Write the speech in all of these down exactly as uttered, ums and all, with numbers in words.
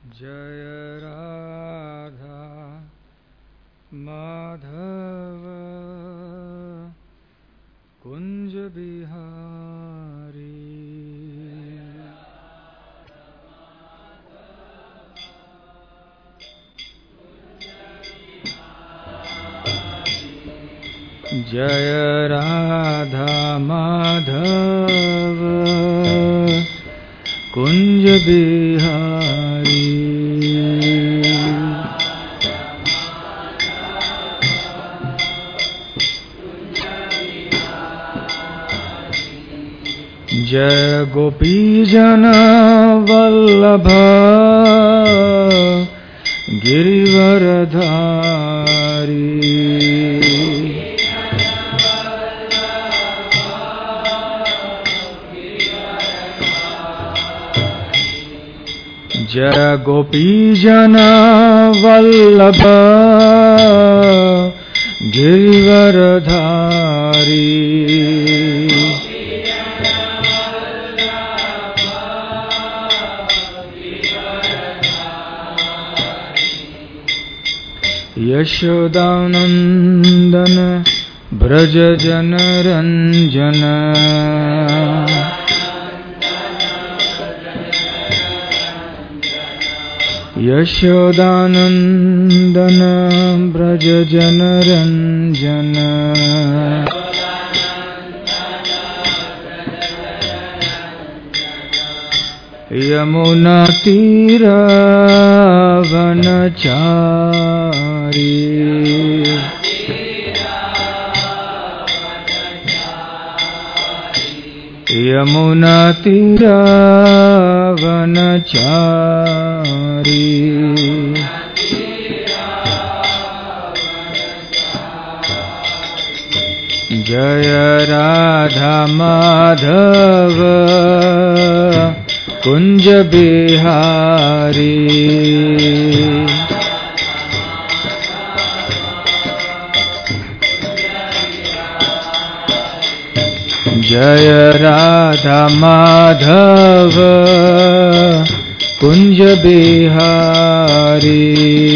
जय राधा माधव कुंज बिहारी। जय राधा माधव कुंज बिहारी। जय गोपीजन वल्लभ गिरिवरधारी। जय गोपीजन वल्लभ गिरिवरधारी। यशोदानंदन ब्रज जन रंजन। यशोदानंदन ब्रज जन रंजन। यमुना तीर वनचारी। यमुना तीर वनचारी। जय राधा माधव कुंज बिहारी। जय राधा माधव कुंज बिहारी।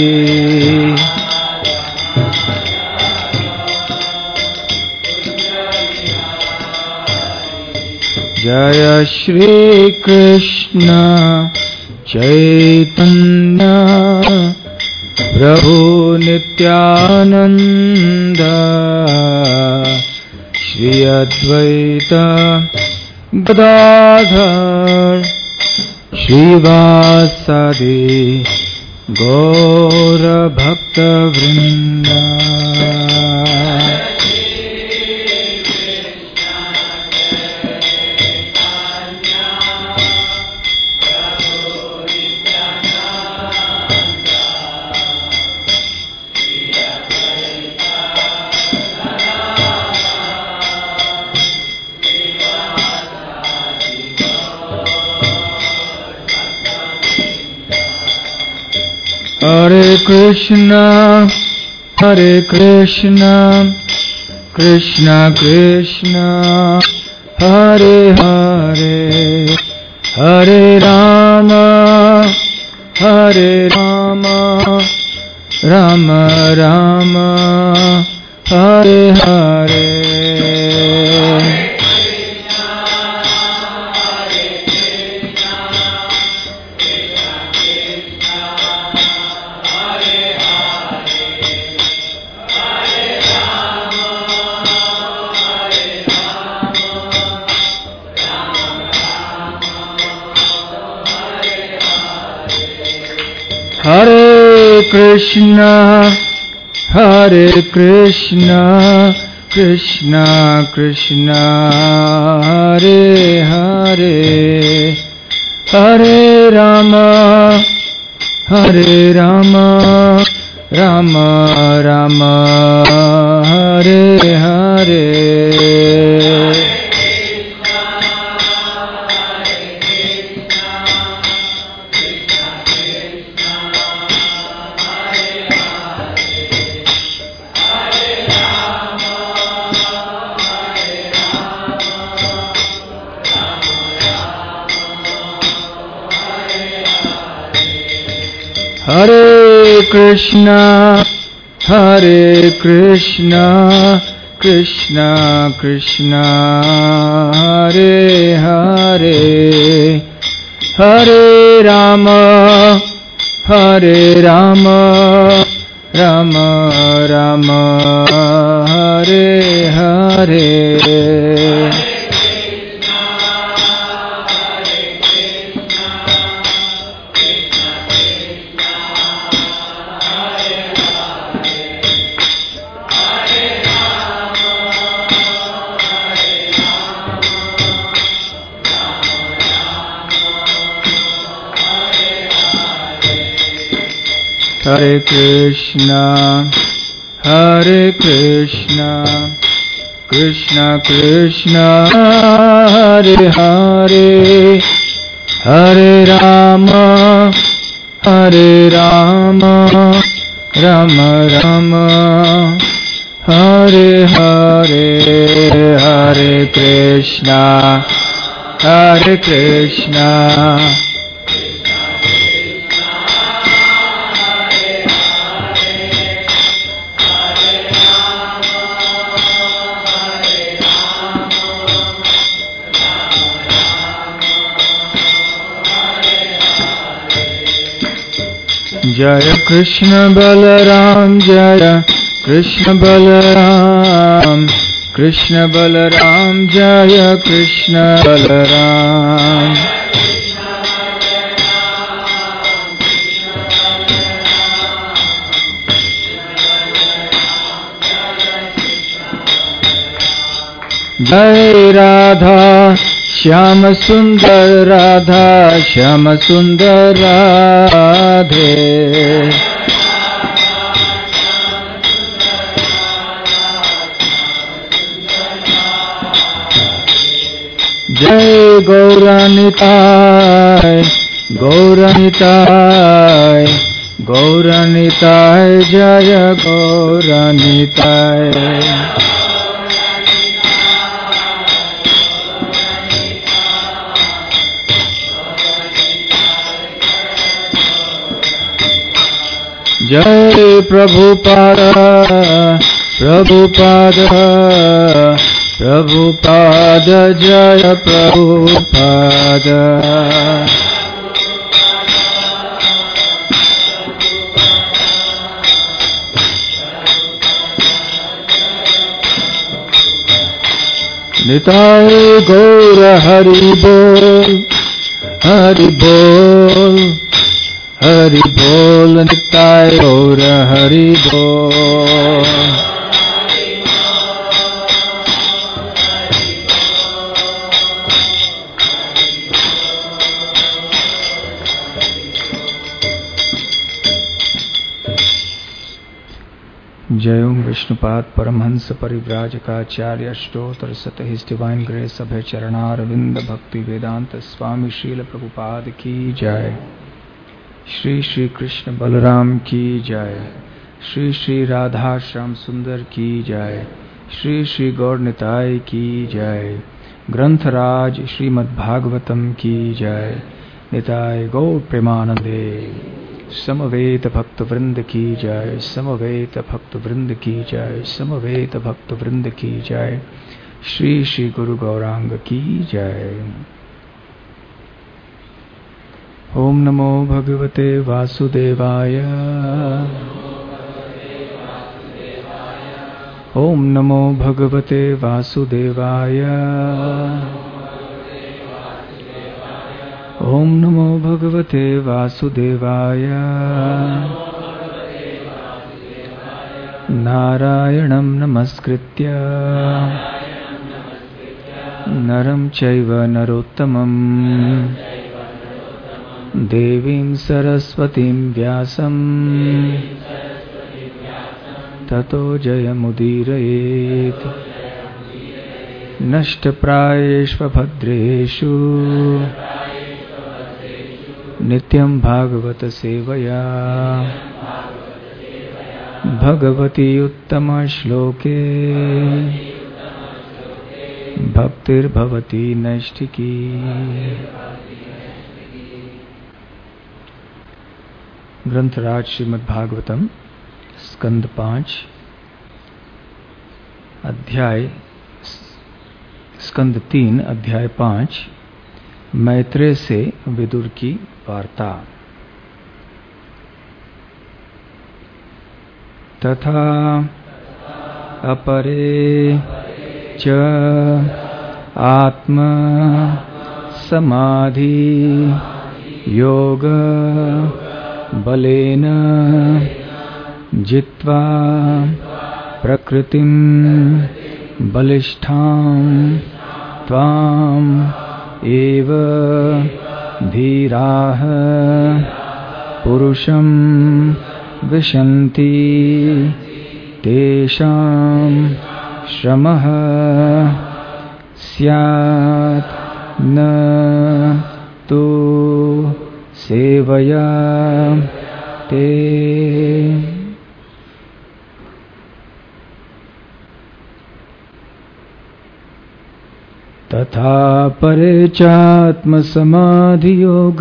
जय श्री कृष्ण चैतन्य प्रभु नित्यानंद। श्री अद्वैत गदाधर श्रीवासदि गौर भक्त वृंद। हरे कृष्णा हरे कृष्णा कृष्णा कृष्णा हरे हरे। हरे राम हरे राम राम राम हरे हरे। हरे कृष्णा हरे कृष्णा कृष्णा कृष्णा हरे हरे। हरे राम हरे Ram Ram Ram Hare Hare. Hare Krishna, Hare Krishna, Krishna Krishna, Hare Hare, Hare Rama, Hare Rama, Rama Rama, Hare Hare. Hare Krishna, Hare Krishna, Krishna Krishna, Hare Hare, Hare Rama, Hare Rama, Rama Rama, Hare Hare, Hare Krishna, Hare Krishna. Jaya Krishna Balaram, Jaya Krishna Balaram, Krishna Balaram, Jaya Krishna Balaram. Jai Radha, Shyama Sundar Radha, Shyama Sundar Radhe. Jai Gauranitai, Gauranitai, Gauranitai, Jaya Gauranitai. Jai Prabhupada, Prabhupada, Prabhupada, Jaya Prabhupada. Nitai Gaura Hari Bol, Hari Bol, Hari Bol, Nitai Gaura Hari Bol. Jai Om Vishnupad Paramhansa Parivrajakaacharya Ashtotar Sata His Divine Grace Abhay Charanaravindha Bhakti Vedanta Swami Srila Prabhupada Ki Jai. Shri Shri Krishna Balaram Ki Jai. Shri Shri Radha Sham Sundar Ki Jai. Shri Shri Gaur Nitai Ki Jai. Grantharaj Srimad Bhagavatam Ki Jai. Nitai Gaur Premanande. Samaveta Bhakta Vrinda Ki Jai. Samaveta Bhakta Vrinda Ki Jai. Samaveta Bhakta Vrinda Ki Jai. Shri Shri Guru Gauranga Ki Jai. Om Namo Bhagavate Vasudevaya. Om Namo Bhagavate Vasudevaya. Om Namo Bhagavate Vasudevaya. Narayanam Namaskritya Naram Chaiva Narottamam Devim Saraswatim Vyasam Tato Jayamudirayet Nashtaprayeshva Bhadreshu Nityam Bhagavata Sevaya Bhagavati Uttama Shloke Bhaktir Bhavati Nashtiki. ग्रंथराज Shrimad Bhagavatam स्कंद पांच अध्याय स्कंद तीन अध्याय पांच मैत्रेय से विदुर की वार्ता। तथा अपरे च आत्म समाधि योग बलेन जित्वा प्रकृतिं बलिष्ठां त्वाम् एव धीराः पुरुषं विशन्ति तेषां श्रमः स्यात् न तु सेवया ते। तथा परे चात्मसमाधियोग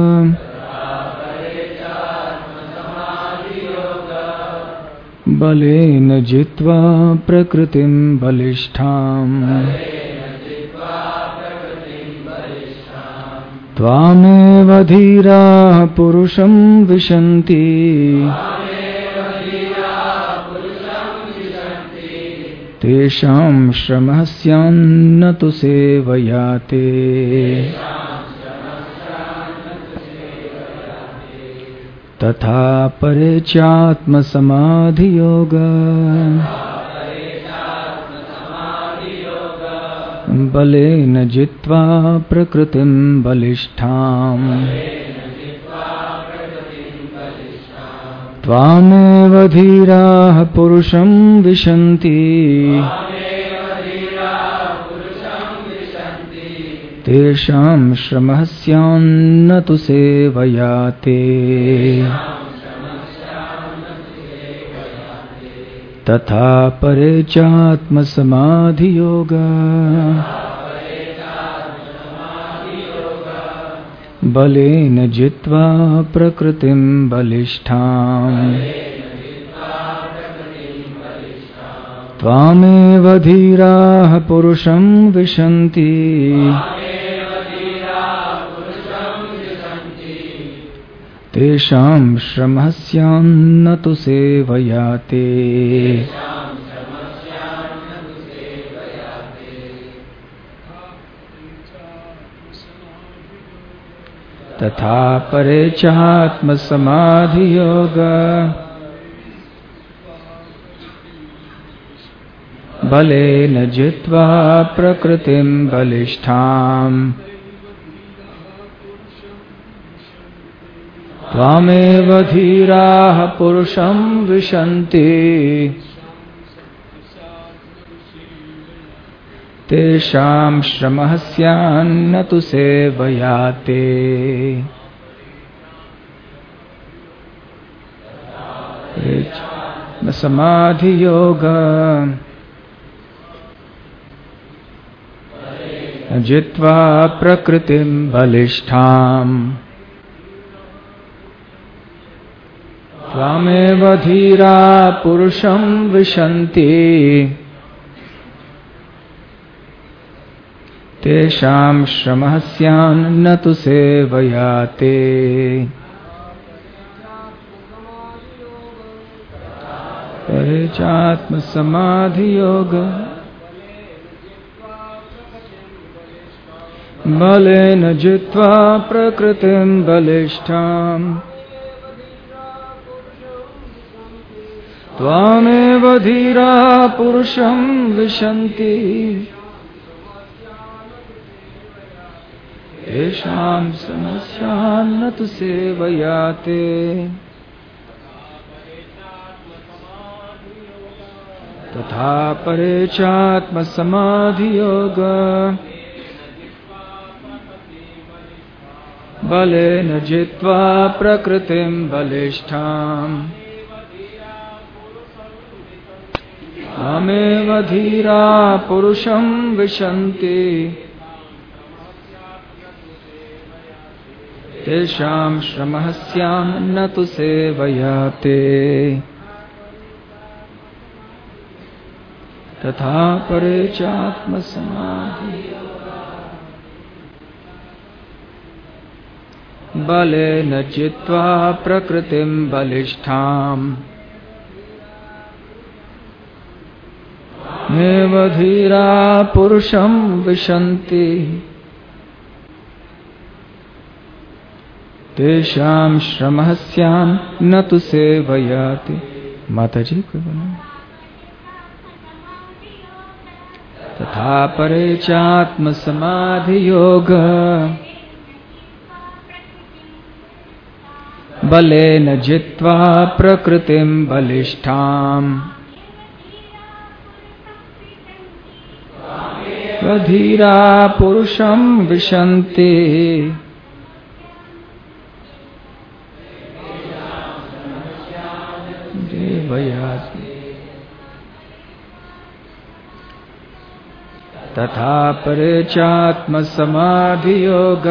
बलेन जित्वा प्रकृतिं बलिष्ठाम् त्वामेव धीराः पुरुषं विशन्ति तेषां श्रमः स्यान्न तु सेवया ते। तथा परे चात्मसमाधियोग बलेन जित्वा प्रकृतिं बलिष्ठाम् त्वामेव धीराः पुरुषं विशन्ति तेषां श्रमः स्यान्न तु सेवया ते। तथा परे चात्मसमाधियोग बलेन जित्वा प्रकृतिं बलिष्ठाम् त्वामेव धीराः पुरुषं विशन्ति तेषां श्रमः स्यान्न तु सेवया ते। तथा परे चात्मसमाधियोग बलेन जित्वा प्रकृतिं बलिष्ठाम् त्वामेव धीराः पुरुषं विशन्ति तेषां श्रमः स्यान्न तु सेवया ते। समाधियोग जित्वा प्रकृतिं बलिष्ठाम् त्वामेव धीरा पुरुषं विशन्ति तेषां श्रमः स्यान्न तु सेवया ते। परे चात्मसमाधियोग बलेन जित्वा प्रकृतिं बलिष्ठाम् त्वामेव धीरा पुरुषं विशन्ति तेषां समस्यान्न तु सेवया ते। तथा परे चात्मसमाधियोग बलेन जित्वा प्रकृतिं बलिष्ठाम् त्वामेव धीरा पुरुषं विशन्ति तेषां श्रमः स्यान् न तु सेवया ते तथा परे चात्मसमाधि बलेन जित्वा प्रकृतिं बलिष्ठाम् एव धीरा पुरुषं विशन्ति तेषां श्रमः स्यान् न तु सेवयाति। माताजी कोई बोलो। तथा परे चात्मसमाधि योग बलेन जित्वा प्रकृतिं बलिष्ठाम् धीरा पुरुषं विशन्ति तथा परे चात्मसमाधि योग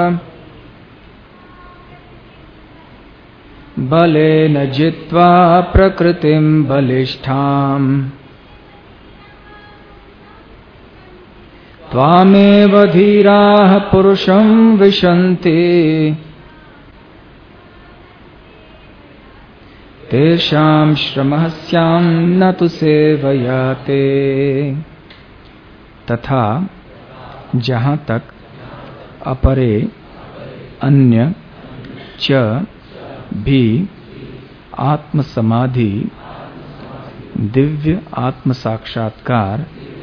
बलेन जित्वा प्रकृतिं बलिष्ठाम् त्वामेव धीराः पुरुषं विशन्ति तेषां श्रमः स्यान्न तु सेवयाते। तथा जहाँ तक अपरे अन्य च भी आत्म समाधि दिव्य आत्म साक्षात्कार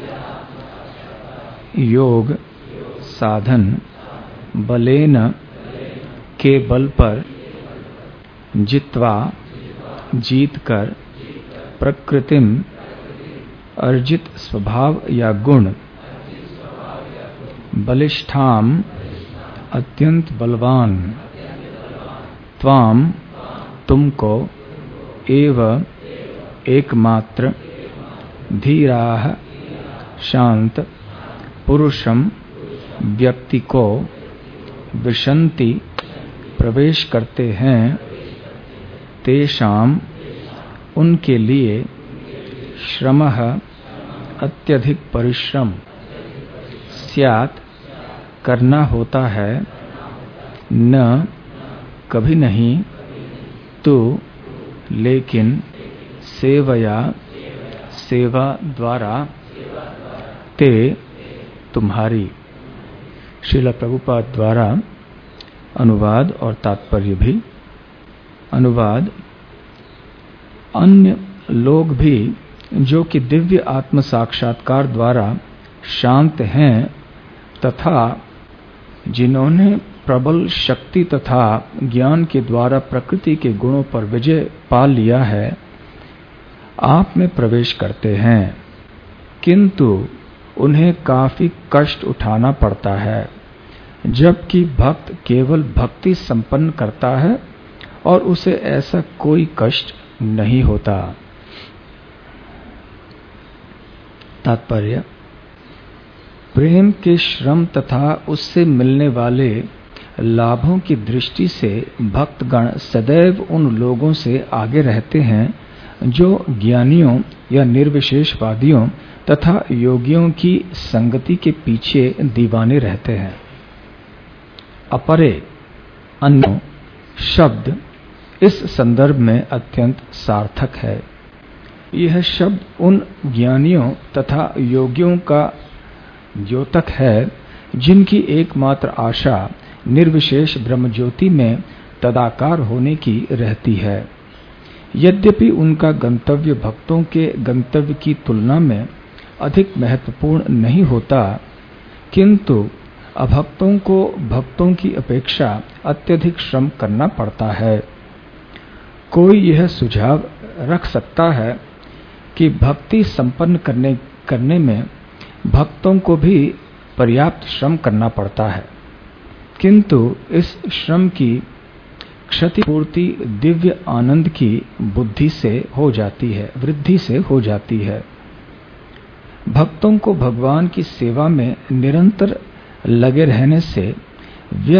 योग साधन बलेन के बल पर जित्वा जीत कर प्रकृतिम अर्जित स्वभाव या गुण बलिष्ठाम अत्यंत बलवान त्वाम तुमको एव एकमात्र धीराः शांत पुरुषम व्यक्ति को विशन्ति प्रवेश करते हैं तेषाम उनके लिए श्रमः अत्यधिक परिश्रम स्यात् करना होता है न कभी नहीं तो लेकिन सेवया सेवा द्वारा ते तुम्हारी। श्रील प्रभुपाद द्वारा अनुवाद और तात्पर्य भी। अनुवाद अन्य लोग भी जो कि दिव्य आत्म साक्षात्कार द्वारा शांत हैं तथा जिन्होंने प्रबल शक्ति तथा ज्ञान के द्वारा प्रकृति के गुणों पर विजय पा लिया है आप में प्रवेश करते हैं किंतु उन्हें काफी कष्ट उठाना पड़ता है जबकि भक्त केवल भक्ति संपन्न करता है और उसे ऐसा कोई कष्ट नहीं होता। तात्पर्य प्रेम के श्रम तथा उससे मिलने वाले लाभों की दृष्टि से भक्तगण सदैव उन लोगों से आगे रहते हैं जो ज्ञानियों या निर्विशेषवादियों तथा योगियों की संगति के पीछे दीवाने रहते हैं। अपरे अन्य शब्द इस संदर्भ में अत्यंत सार्थक है। यह शब्द उन ज्ञानियों तथा योगियों का द्योतक है जिनकी एकमात्र आशा निर्विशेष ब्रह्म ज्योति में तदाकार होने की रहती है। यद्यपि उनका गंतव्य भक्तों के गंतव्य की तुलना में अधिक महत्वपूर्ण नहीं होता, किंतु अभक्तों को भक्तों की अपेक्षा अत्यधिक श्रम करना पड़ता है। कोई यह सुझाव रख सकता है कि भक्ति संपन्न करने करने में भक्तों को भी पर्याप्त श्रम करना पड़ता है, किंतु इस श्रम की क्षतिपूर्ति दिव्य आनंद की बुद्धि से हो जाती है, वृद्धि से हो जाती है। भक्तों को भगवान की सेवा में निरंतर लगे रहने से व्यस्त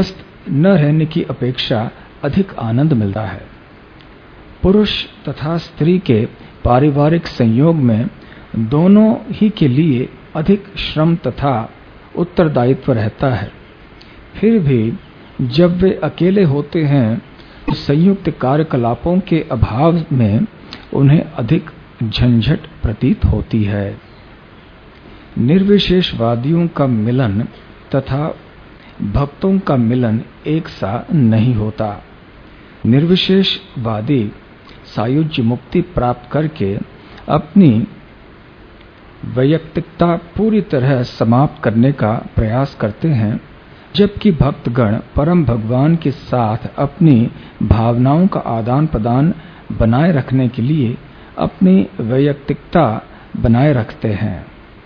न रहने की अपेक्षा अधिक आनंद मिलता है। पुरुष तथा स्त्री के पारिवारिक संयोग में दोनों ही के लिए अधिक श्रम तथा उत्तरदायित्व रहता है। फिर भी जब वे अकेले होते हैं तो संयुक्त कार्यकलापों के अभाव में उन्हें अधिक झंझट प्रतीत होती है। निर्विशेषवादियों का मिलन तथा भक्तों का मिलन एक सा नहीं होता। निर्विशेषवादी सायुज्य मुक्ति प्राप्त करके अपनी वैयक्तिकता पूरी तरह समाप्त करने का प्रयास करते हैं, जबकि भक्तगण परम भगवान के साथ अपनी भावनाओं का आदान प्रदान बनाए रखने के लिए अपनी वैयक्तिकता बनाए रखते हैं।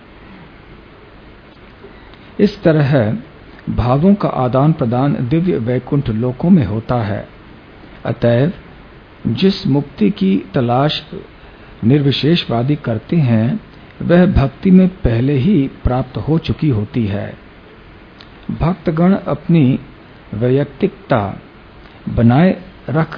इस तरह भावों का आदान प्रदान दिव्य वैकुंठ लोकों में होता है। अतएव जिस मुक्ति की तलाश निर्विशेषवादी करते हैं वह भक्ति में पहले ही प्राप्त हो चुकी होती है। भक्तगण अपनी वैयक्तिकता बनाए रख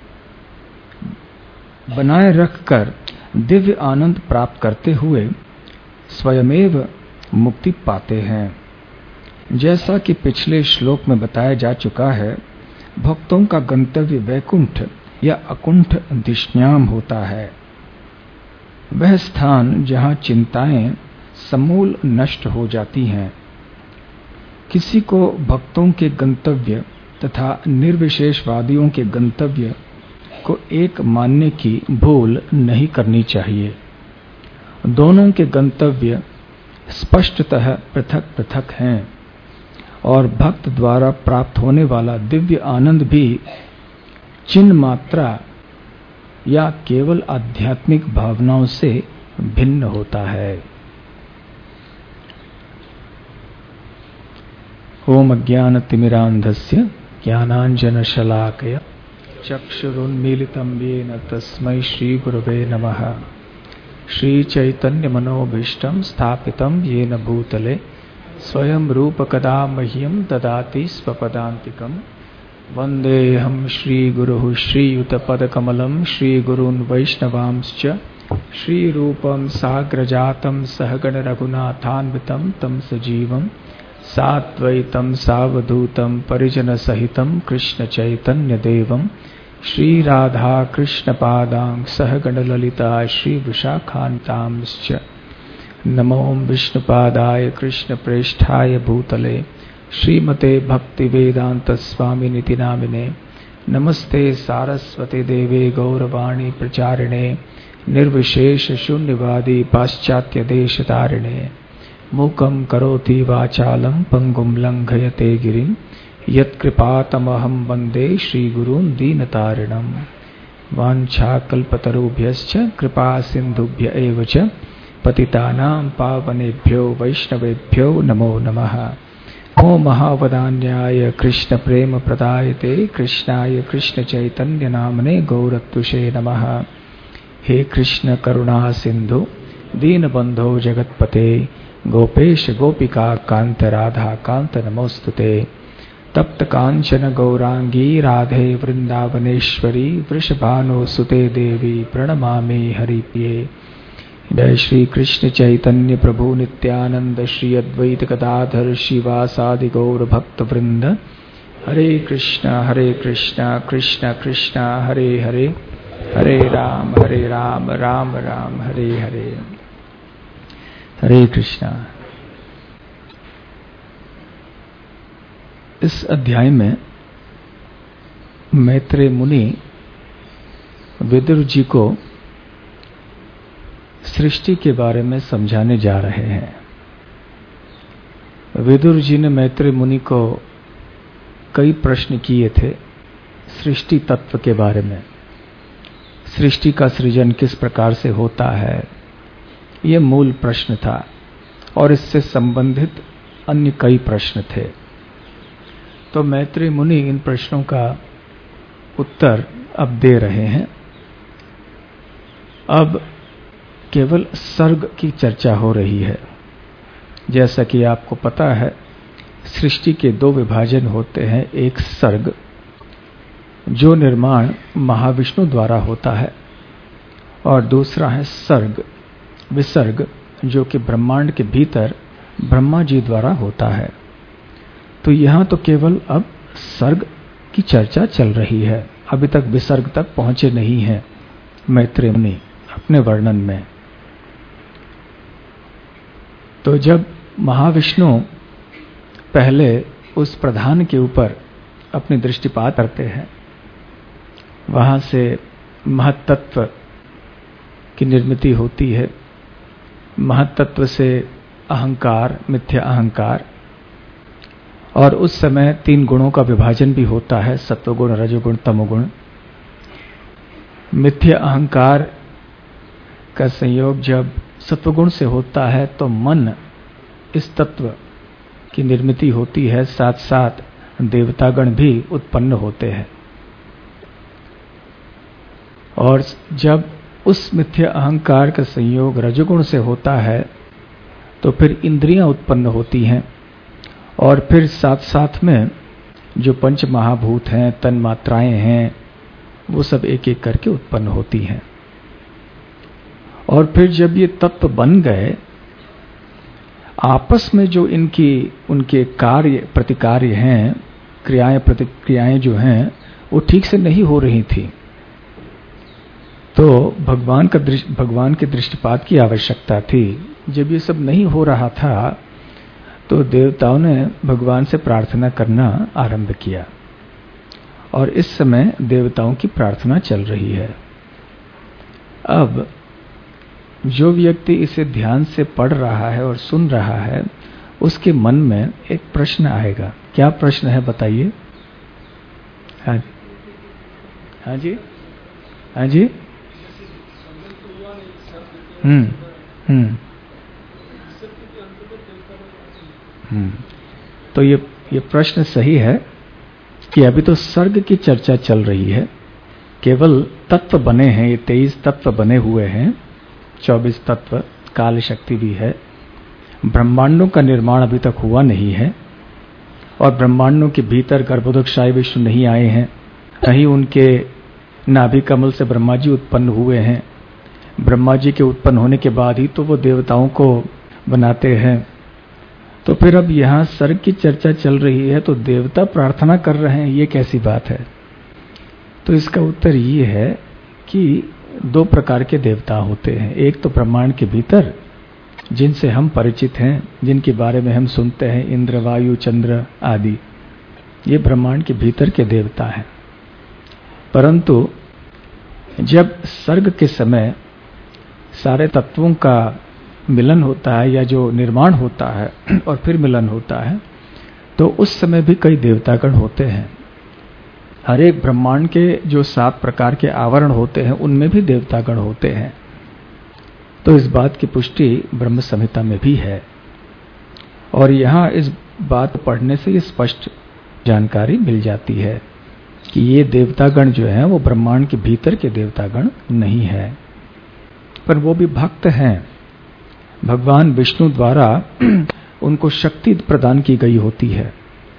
बनाए रखकर दिव्य आनंद प्राप्त करते हुए स्वयमेव मुक्ति पाते हैं। जैसा कि पिछले श्लोक में बताया जा चुका है, भक्तों का गंतव्य वैकुंठ या अकुंठ दिशन्याम होता है। वह स्थान जहाँ चिंताएं समूल नष्ट हो जाती हैं। किसी को भक्तों के गंतव्य तथा निर्विशेषवादियों के गंतव्य को एक मानने की भूल नहीं करनी चाहिए। दोनों के गंतव्य स्पष्टतः पृथक पृथक हैं और भक्त द्वारा प्राप्त होने वाला दिव्य आनंद भी चिन्ह मात्रा या केवल आध्यात्मिक भावनाओं से भिन्न होता है। ओम अज्ञानतिमिरान्धस्य ज्ञानाञ्जनशलाकया चक्षुरुन्मीलितं येन तस्मै श्रीगुरवे नमः। श्रीचैतन्यमनोभीष्टं स्थापितं येन भूतले स्वयं रूपकदा मह्यं ददाति स्वपदान्तिकम्। वन्देऽहं श्रीगुरुः श्रीयुतपदकमलं श्रीगुरून् वैष्णवांश्च श्रीरूपं साग्रजातं सहगण रघुनाथान्वितं तं सजीवं साद्वैतं सावधूतं परिजनसहितं कृष्णचैतन्यदेवं श्रीराधा कृष्णपादां सहगण ललिता श्रीविशाखान्तांश्च। नमो विष्णुपादाय कृष्णप्रेष्ठाय भूतले श्रीमते भक्तिवेदांत स्वामिनिति नामिने। नमस्ते सारस्वती देवे गौरवाणी प्रचारिणे निर्विशेष शून्यवादी पाश्चात्य देशतारिणे। मूकं करोति वाचालं पंगुं लंघयते गिरिं यत्कृपातमहं वन्दे श्रीगुरून् दीनतारिणम्। वाञ्छाकल्पतरुभ्यश्च कृपा सिन्धुभ्य एव च पतितानां पावनेभ्यो वैष्णवेभ्यो नमो नमः। ओ महावदान्याय कृष्ण प्रेम प्रदायते कृष्णाय कृष्ण चैतन्य नामने गौरत्वसे नमः। हे कृष्ण करुणा सिंधु दीनबंधो जगत्पते गोपेश गोपिका कांत राधा कांत नमोस्तुते। तप्त कांचन गौरांगी राधे वृंदावनेश्वरी वृषभानुसुते देवी प्रणमामि हरिप्रिये। जय श्री कृष्ण चैतन्य प्रभु नित्यानंद श्री अद्वैत गदाधर शिवासादि गौर भक्त वृंद। हरे कृष्णा हरे कृष्णा कृष्णा कृष्णा हरे हरे हरे राम हरे राम राम राम हरे हरे। हरे कृष्णा। इस अध्याय में मैत्रेय मुनि विदुर जी को सृष्टि के बारे में समझाने जा रहे हैं। विदुर जी ने मैत्रेय मुनि को कई प्रश्न किए थे सृष्टि तत्व के बारे में। सृष्टि का सृजन किस प्रकार से होता है, यह मूल प्रश्न था और इससे संबंधित अन्य कई प्रश्न थे। तो मैत्रेय मुनि इन प्रश्नों का उत्तर अब दे रहे हैं। अब केवल सर्ग की चर्चा हो रही है। जैसा कि आपको पता है, सृष्टि के दो विभाजन होते हैं, एक सर्ग जो निर्माण महाविष्णु द्वारा होता है और दूसरा है सर्ग विसर्ग जो कि ब्रह्मांड के भीतर ब्रह्मा जी द्वारा होता है। तो यहाँ तो केवल अब सर्ग की चर्चा चल रही है, अभी तक विसर्ग तक पहुंचे नहीं हैं मैत्रेय मुनि अपने वर्णन में। तो जब महाविष्णु पहले उस प्रधान के ऊपर अपनी दृष्टिपात करते हैं, वहां से महत्तत्व की निर्मिति होती है। महत्तत्व से अहंकार, मिथ्या अहंकार, और उस समय तीन गुणों का विभाजन भी होता है, सत्वगुण, रजोगुण, तमोगुण। मिथ्या अहंकार का संयोग जब सत्वगुण से होता है तो मन इस तत्व की निर्मिति होती है, साथ साथ देवतागण भी उत्पन्न होते हैं। और जब उस मिथ्या अहंकार का संयोग रजोगुण से होता है तो फिर इंद्रियां उत्पन्न होती हैं, और फिर साथ साथ में जो पंच महाभूत हैं, तन मात्राएं हैं, वो सब एक एक करके उत्पन्न होती हैं। और फिर जब ये तत्व बन गए, आपस में जो इनकी उनके कार्य प्रतिकार्य हैं, क्रियाएं प्रतिक्रियाएं जो हैं, वो ठीक से नहीं हो रही थी। तो भगवान का दृष्टि भगवान के दृष्टिपात की आवश्यकता थी। जब ये सब नहीं हो रहा था तो देवताओं ने भगवान से प्रार्थना करना आरंभ किया, और इस समय देवताओं की प्रार्थना चल रही है। अब जो व्यक्ति इसे ध्यान से पढ़ रहा है और सुन रहा है, उसके मन में एक प्रश्न आएगा। क्या प्रश्न है बताइए? हाँ जी, हाँ जी, हाँ जी। हम्म हम्म हम्म तो ये ये प्रश्न सही है कि अभी तो सर्ग की चर्चा चल रही है। केवल तत्व बने हैं, ये तेईस तत्व बने हुए हैं, चौबीस तत्व, काल शक्ति भी है। ब्रह्मांडों का निर्माण अभी तक हुआ नहीं है, और ब्रह्मांडों के भीतर गर्भोदकशाही विष्णु नहीं आए हैं, कहीं उनके नाभि कमल से ब्रह्मा जी उत्पन्न हुए हैं। ब्रह्मा जी के उत्पन्न होने के बाद ही तो वो देवताओं को बनाते हैं। तो फिर अब यहाँ सर्ग की चर्चा चल रही है तो देवता प्रार्थना कर रहे हैं, ये कैसी बात है? तो इसका उत्तर ये है कि दो प्रकार के देवता होते हैं। एक तो ब्रह्मांड के भीतर जिनसे हम परिचित हैं, जिनके बारे में हम सुनते हैं, इंद्र, वायु, चंद्र आदि, ये ब्रह्मांड के भीतर के देवता हैं। परंतु जब सर्ग के समय सारे तत्वों का मिलन होता है, या जो निर्माण होता है और फिर मिलन होता है, तो उस समय भी कई देवतागण होते हैं। हर एक ब्रह्मांड के जो सात प्रकार के आवरण होते हैं, उनमें भी देवतागण होते हैं। तो इस बात की पुष्टि ब्रह्म संहिता में भी है, और यहाँ इस बात पढ़ने से ये स्पष्ट जानकारी मिल जाती है कि ये देवतागण जो हैं वो ब्रह्मांड के भीतर के देवतागण नहीं है, पर वो भी भक्त हैं। भगवान विष्णु द्वारा उनको शक्ति प्रदान की गई होती है।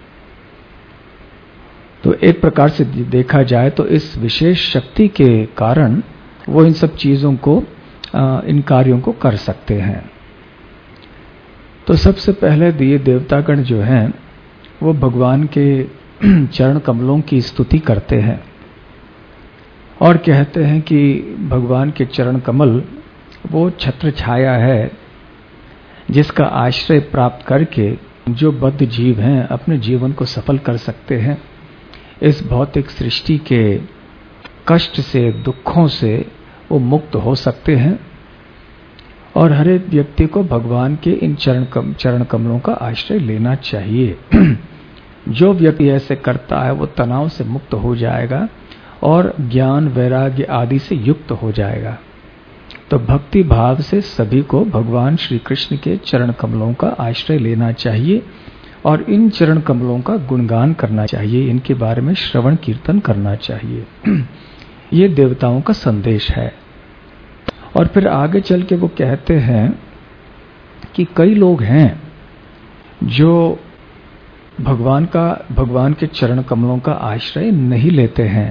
तो एक प्रकार से देखा जाए तो इस विशेष शक्ति के कारण वो इन सब चीजों को, इन कार्यों को कर सकते हैं। तो सबसे पहले ये देवतागण जो हैं वो भगवान के चरण कमलों की स्तुति करते हैं, और कहते हैं कि भगवान के चरण कमल वो छत्र छाया है जिसका आश्रय प्राप्त करके जो बद्ध जीव हैं अपने जीवन को सफल कर सकते हैं। इस भौतिक सृष्टि के कष्ट से, दुखों से वो मुक्त हो सकते हैं, और हर एक व्यक्ति को भगवान के इन चरण कम, चरण कमलों का आश्रय लेना चाहिए। जो व्यक्ति ऐसे करता है वो तनाव से मुक्त हो जाएगा और ज्ञान, वैराग्य आदि से युक्त हो जाएगा। तो भक्ति भाव से सभी को भगवान श्री कृष्ण के चरण कमलों का आश्रय लेना चाहिए, और इन चरण कमलों का गुणगान करना चाहिए, इनके बारे में श्रवण कीर्तन करना चाहिए। ये देवताओं का संदेश है। और फिर आगे चल के वो कहते हैं कि कई लोग हैं जो भगवान का भगवान के चरण कमलों का आश्रय नहीं लेते हैं।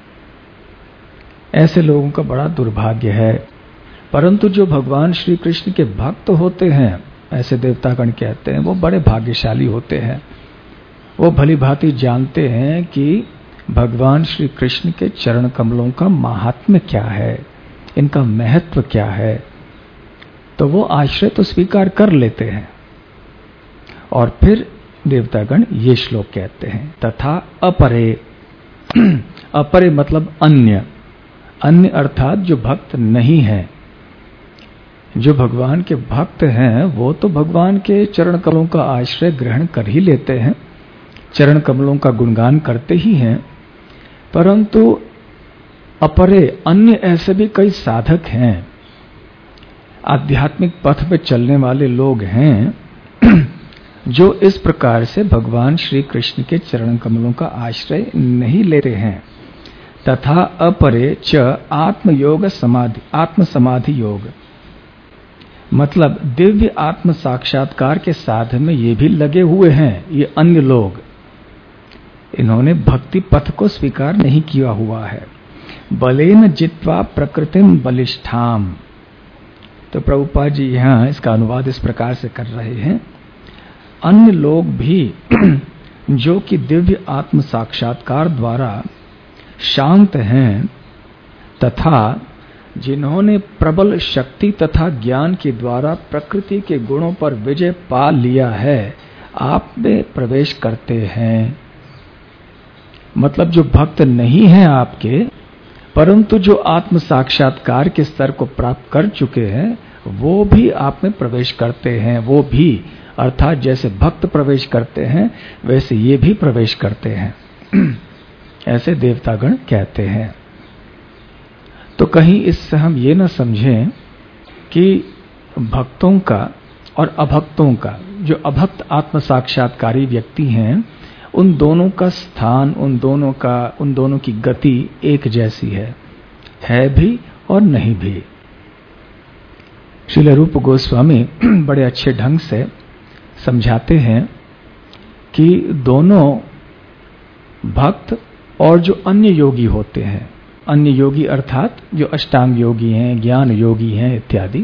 ऐसे लोगों का बड़ा दुर्भाग्य है। परंतु जो भगवान श्री कृष्ण के भक्त होते हैं, ऐसे देवतागण कहते हैं, वो बड़े भाग्यशाली होते हैं। वो भली भांति जानते हैं कि भगवान श्री कृष्ण के चरण कमलों का महात्म्य क्या है, इनका महत्व क्या है, तो वो आश्रय तो स्वीकार कर लेते हैं। और फिर देवतागण ये श्लोक कहते हैं, तथा अपरे। अपरे मतलब अन्य, अन्य अर्थात जो भक्त नहीं है। जो भगवान के भक्त हैं वो तो भगवान के चरण कमलों का आश्रय ग्रहण कर ही लेते हैं, चरण कमलों का गुणगान करते ही हैं। परंतु अपरे अन्य ऐसे भी कई साधक हैं, आध्यात्मिक पथ पे चलने वाले लोग हैं, जो इस प्रकार से भगवान श्री कृष्ण के चरण कमलों का आश्रय नहीं लेते हैं। तथा अपरे च आत्मयोग समाधि, आत्म समाधि योग, मतलब दिव्य आत्म साक्षात्कार के साधन में ये भी लगे हुए हैं। ये अन्य लोग, इन्होंने भक्ति पथ को स्वीकार नहीं किया हुआ है। बलेन जित्वा प्रकृतिम बलिष्ठाम। तो प्रभुपाद जी यहाँ इसका अनुवाद इस प्रकार से कर रहे हैं, अन्य लोग भी जो कि दिव्य आत्म साक्षात्कार द्वारा शांत हैं, तथा जिन्होंने प्रबल शक्ति तथा ज्ञान के द्वारा प्रकृति के गुणों पर विजय पा लिया है, आप में प्रवेश करते हैं। मतलब जो भक्त नहीं हैं आपके, परंतु जो आत्म साक्षात्कार के स्तर को प्राप्त कर चुके हैं, वो भी आप में प्रवेश करते हैं। वो भी अर्थात जैसे भक्त प्रवेश करते हैं वैसे ये भी प्रवेश करते हैं। ऐसे देवतागण कहते हैं। तो कहीं इससे हम ये न समझें कि भक्तों का और अभक्तों का, जो अभक्त आत्म साक्षात्कारी व्यक्ति हैं, उन दोनों का स्थान, उन दोनों का उन दोनों की गति एक जैसी है है भी और नहीं भी। श्रील रूप गोस्वामी बड़े अच्छे ढंग से समझाते हैं कि दोनों भक्त और जो अन्य योगी होते हैं, अन्य योगी अर्थात जो अष्टांग योगी हैं, ज्ञान योगी हैं इत्यादि,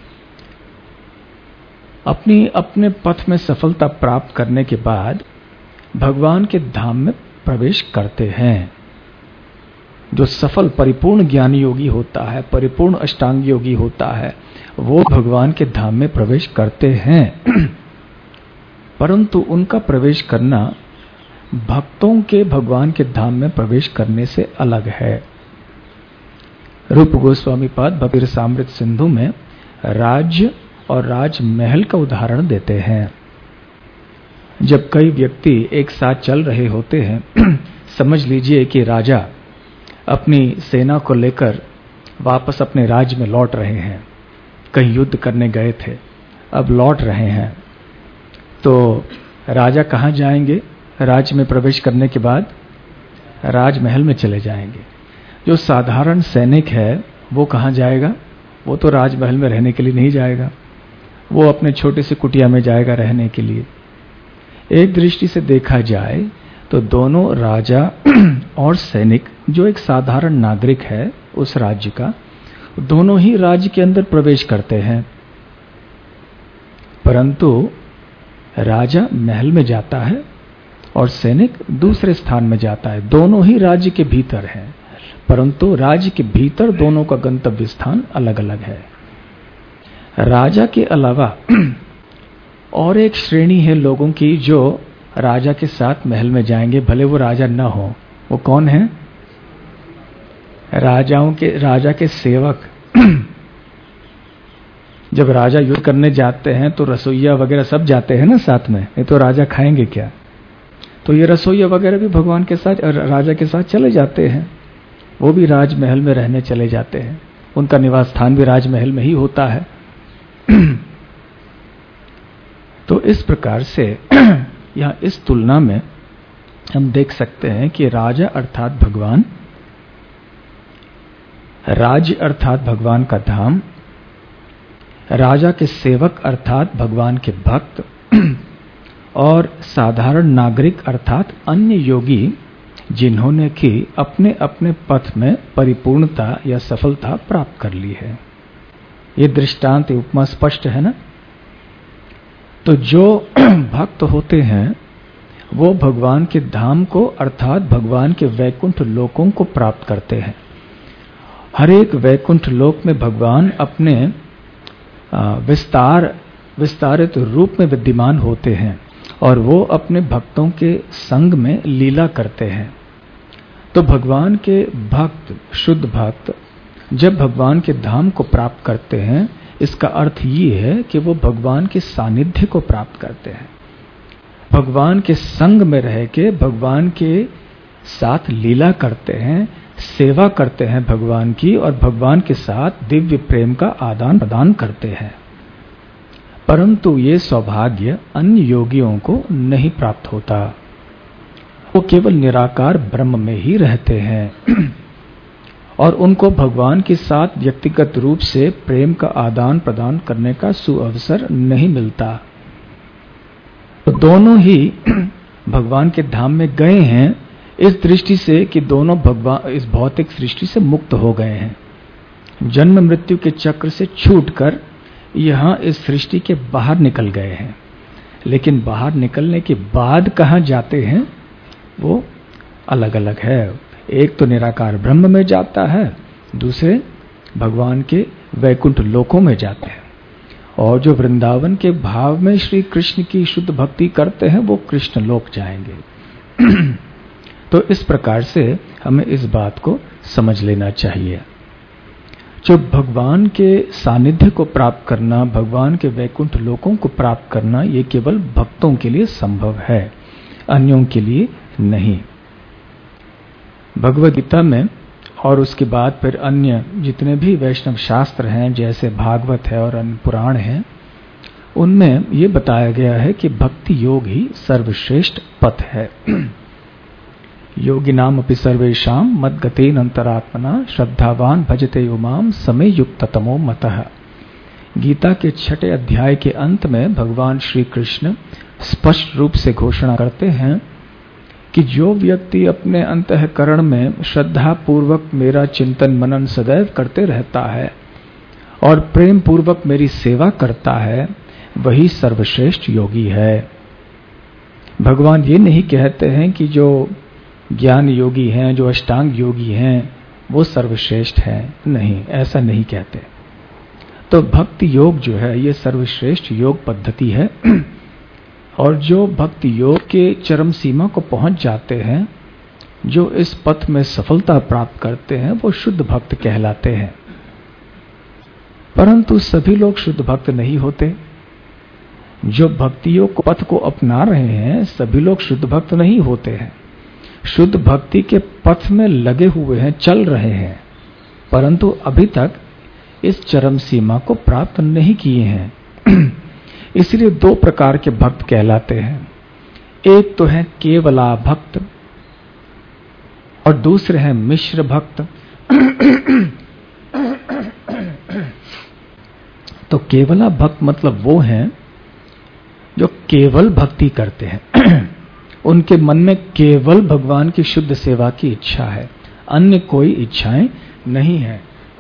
अपनी अपने पथ में सफलता प्राप्त करने के बाद भगवान के धाम में प्रवेश करते हैं। जो सफल परिपूर्ण ज्ञानी योगी होता है, परिपूर्ण अष्टांग योगी होता है, वो भगवान के धाम में प्रवेश करते हैं। परंतु उनका प्रवेश करना भक्तों के भगवान के धाम में प्रवेश करने से अलग है। रूप गोस्वामी पाद भक्ति रसामृत सिंधु में राज्य और राजमहल का उदाहरण देते हैं। जब कई व्यक्ति एक साथ चल रहे होते हैं, समझ लीजिए कि राजा अपनी सेना को लेकर वापस अपने राज्य में लौट रहे हैं, कहीं युद्ध करने गए थे, अब लौट रहे हैं, तो राजा कहाँ जाएंगे? राज्य में प्रवेश करने के बाद राजमहल में चले जाएंगे। जो साधारण सैनिक है वो कहाँ जाएगा? वो तो राजमहल में रहने के लिए नहीं जाएगा, वो अपने छोटे से कुटिया में जाएगा रहने के लिए। एक दृष्टि से देखा जाए तो दोनों राजा और सैनिक, जो एक साधारण नागरिक है उस राज्य का, दोनों ही राज्य के अंदर प्रवेश करते हैं। परंतु राजा महल में जाता है और सैनिक दूसरे स्थान में जाता है। दोनों ही राज्य के भीतर हैं, परंतु राज्य के भीतर दोनों का गंतव्य स्थान अलग अलग है। राजा के अलावा और एक श्रेणी है लोगों की जो राजा के साथ महल में जाएंगे, भले वो राजा न हो। वो कौन है? राजाओं के राजा के सेवक। जब राजा युद्ध करने जाते हैं तो रसोइया वगैरह सब जाते हैं ना साथ में, नहीं तो राजा खाएंगे क्या? तो ये रसोइया वगैरह भी भगवान के साथ, राजा के साथ चले जाते हैं। वो भी राजमहल में रहने चले जाते हैं, उनका निवास स्थान भी राजमहल में ही होता है। तो इस प्रकार से यहाँ इस तुलना में हम देख सकते हैं कि राजा अर्थात भगवान, राज्य अर्थात भगवान का धाम, राजा के सेवक अर्थात भगवान के भक्त और साधारण नागरिक अर्थात अन्य योगी जिन्होंने कि अपने अपने पथ में परिपूर्णता या सफलता प्राप्त कर ली है। ये दृष्टांत उपमा स्पष्ट है ना। तो जो भक्त होते हैं वो भगवान के धाम को अर्थात भगवान के वैकुंठ लोकों को प्राप्त करते हैं। हर एक वैकुंठ लोक में भगवान अपने विस्तार विस्तारित रूप में विद्यमान होते हैं और वो अपने भक्तों के संग में लीला करते हैं। तो भगवान के भक्त, शुद्ध भक्त जब भगवान के धाम को प्राप्त करते हैं, इसका अर्थ ये है कि वो भगवान के सानिध्य को प्राप्त करते हैं। भगवान के संग में रह के भगवान के साथ लीला करते हैं, सेवा करते हैं भगवान की, और भगवान के साथ दिव्य प्रेम का आदान प्रदान करते हैं। परंतु ये सौभाग्य अन्य योगियों को नहीं प्राप्त होता। वो केवल निराकार ब्रह्म में ही रहते हैं और उनको भगवान के साथ व्यक्तिगत रूप से प्रेम का आदान प्रदान करने का सुअवसर नहीं मिलता। तो दोनों ही भगवान के धाम में गए हैं इस दृष्टि से कि दोनों भगवान इस भौतिक सृष्टि से मुक्त हो गए हैं। जन्म मृत्यु के चक्र से छूटकर यहाँ इस सृष्टि के बाहर निकल गए हैं। लेकिन बाहर निकलने के बाद कहाँ जाते हैं वो अलग अलग है। एक तो निराकार ब्रह्म में जाता है, दूसरे भगवान के वैकुंठ लोकों में जाते हैं। और जो वृंदावन के भाव में श्री कृष्ण की शुद्ध भक्ति करते हैं वो कृष्ण लोक जाएंगे। तो इस प्रकार से हमें इस बात को समझ लेना चाहिए। जो भगवान के सानिध्य को प्राप्त करना, भगवान के वैकुंठ लोकों को प्राप्त करना, ये केवल भक्तों के लिए संभव है, अन्यों के लिए नहीं। भगवद गीता में और उसके बाद फिर अन्य जितने भी वैष्णव शास्त्र हैं जैसे भागवत है और अन्य पुराण हैं, उनमें ये बताया गया है कि भक्ति योग ही सर्वश्रेष्ठ पथ है। योगिनाम अपि सर्वेषां मद्गतेन अंतरात्मना श्रद्धावान भजते यो माम समय युक्ततमो मतः। गीता के छठे अध्याय के अंत में भगवान श्री कृष्ण स्पष्ट रूप से घोषणा करते हैं कि जो व्यक्ति अपने अंतःकरण में श्रद्धा पूर्वक मेरा चिंतन मनन सदैव करते रहता है और प्रेम पूर्वक मेरी सेवा करता है, वही सर्वश्रेष्ठ योगी है। भगवान ये नहीं कहते हैं कि जो ज्ञान योगी हैं, जो अष्टांग योगी हैं, वो सर्वश्रेष्ठ हैं। नहीं, ऐसा नहीं कहते। तो भक्ति योग जो है ये सर्वश्रेष्ठ योग पद्धति है। और जो भक्ति योग के चरम सीमा को पहुंच जाते हैं, जो इस पथ में सफलता प्राप्त करते हैं, वो शुद्ध भक्त कहलाते हैं। परंतु सभी लोग शुद्ध भक्त नहीं होते। जो भक्ति योग पथ को अपना रहे हैं, सभी लोग शुद्ध भक्त नहीं होते हैं। शुद्ध भक्ति के पथ में लगे हुए हैं, चल रहे हैं, परंतु अभी तक इस चरम सीमा को प्राप्त नहीं किए हैं। इसलिए दो प्रकार के भक्त कहलाते हैं। एक तो है केवला भक्त और दूसरे हैं मिश्र भक्त। तो केवला भक्त मतलब वो हैं जो केवल भक्ति करते हैं। उनके मन में केवल भगवान की शुद्ध सेवा की इच्छा है, अन्य कोई इच्छाएं नहीं है।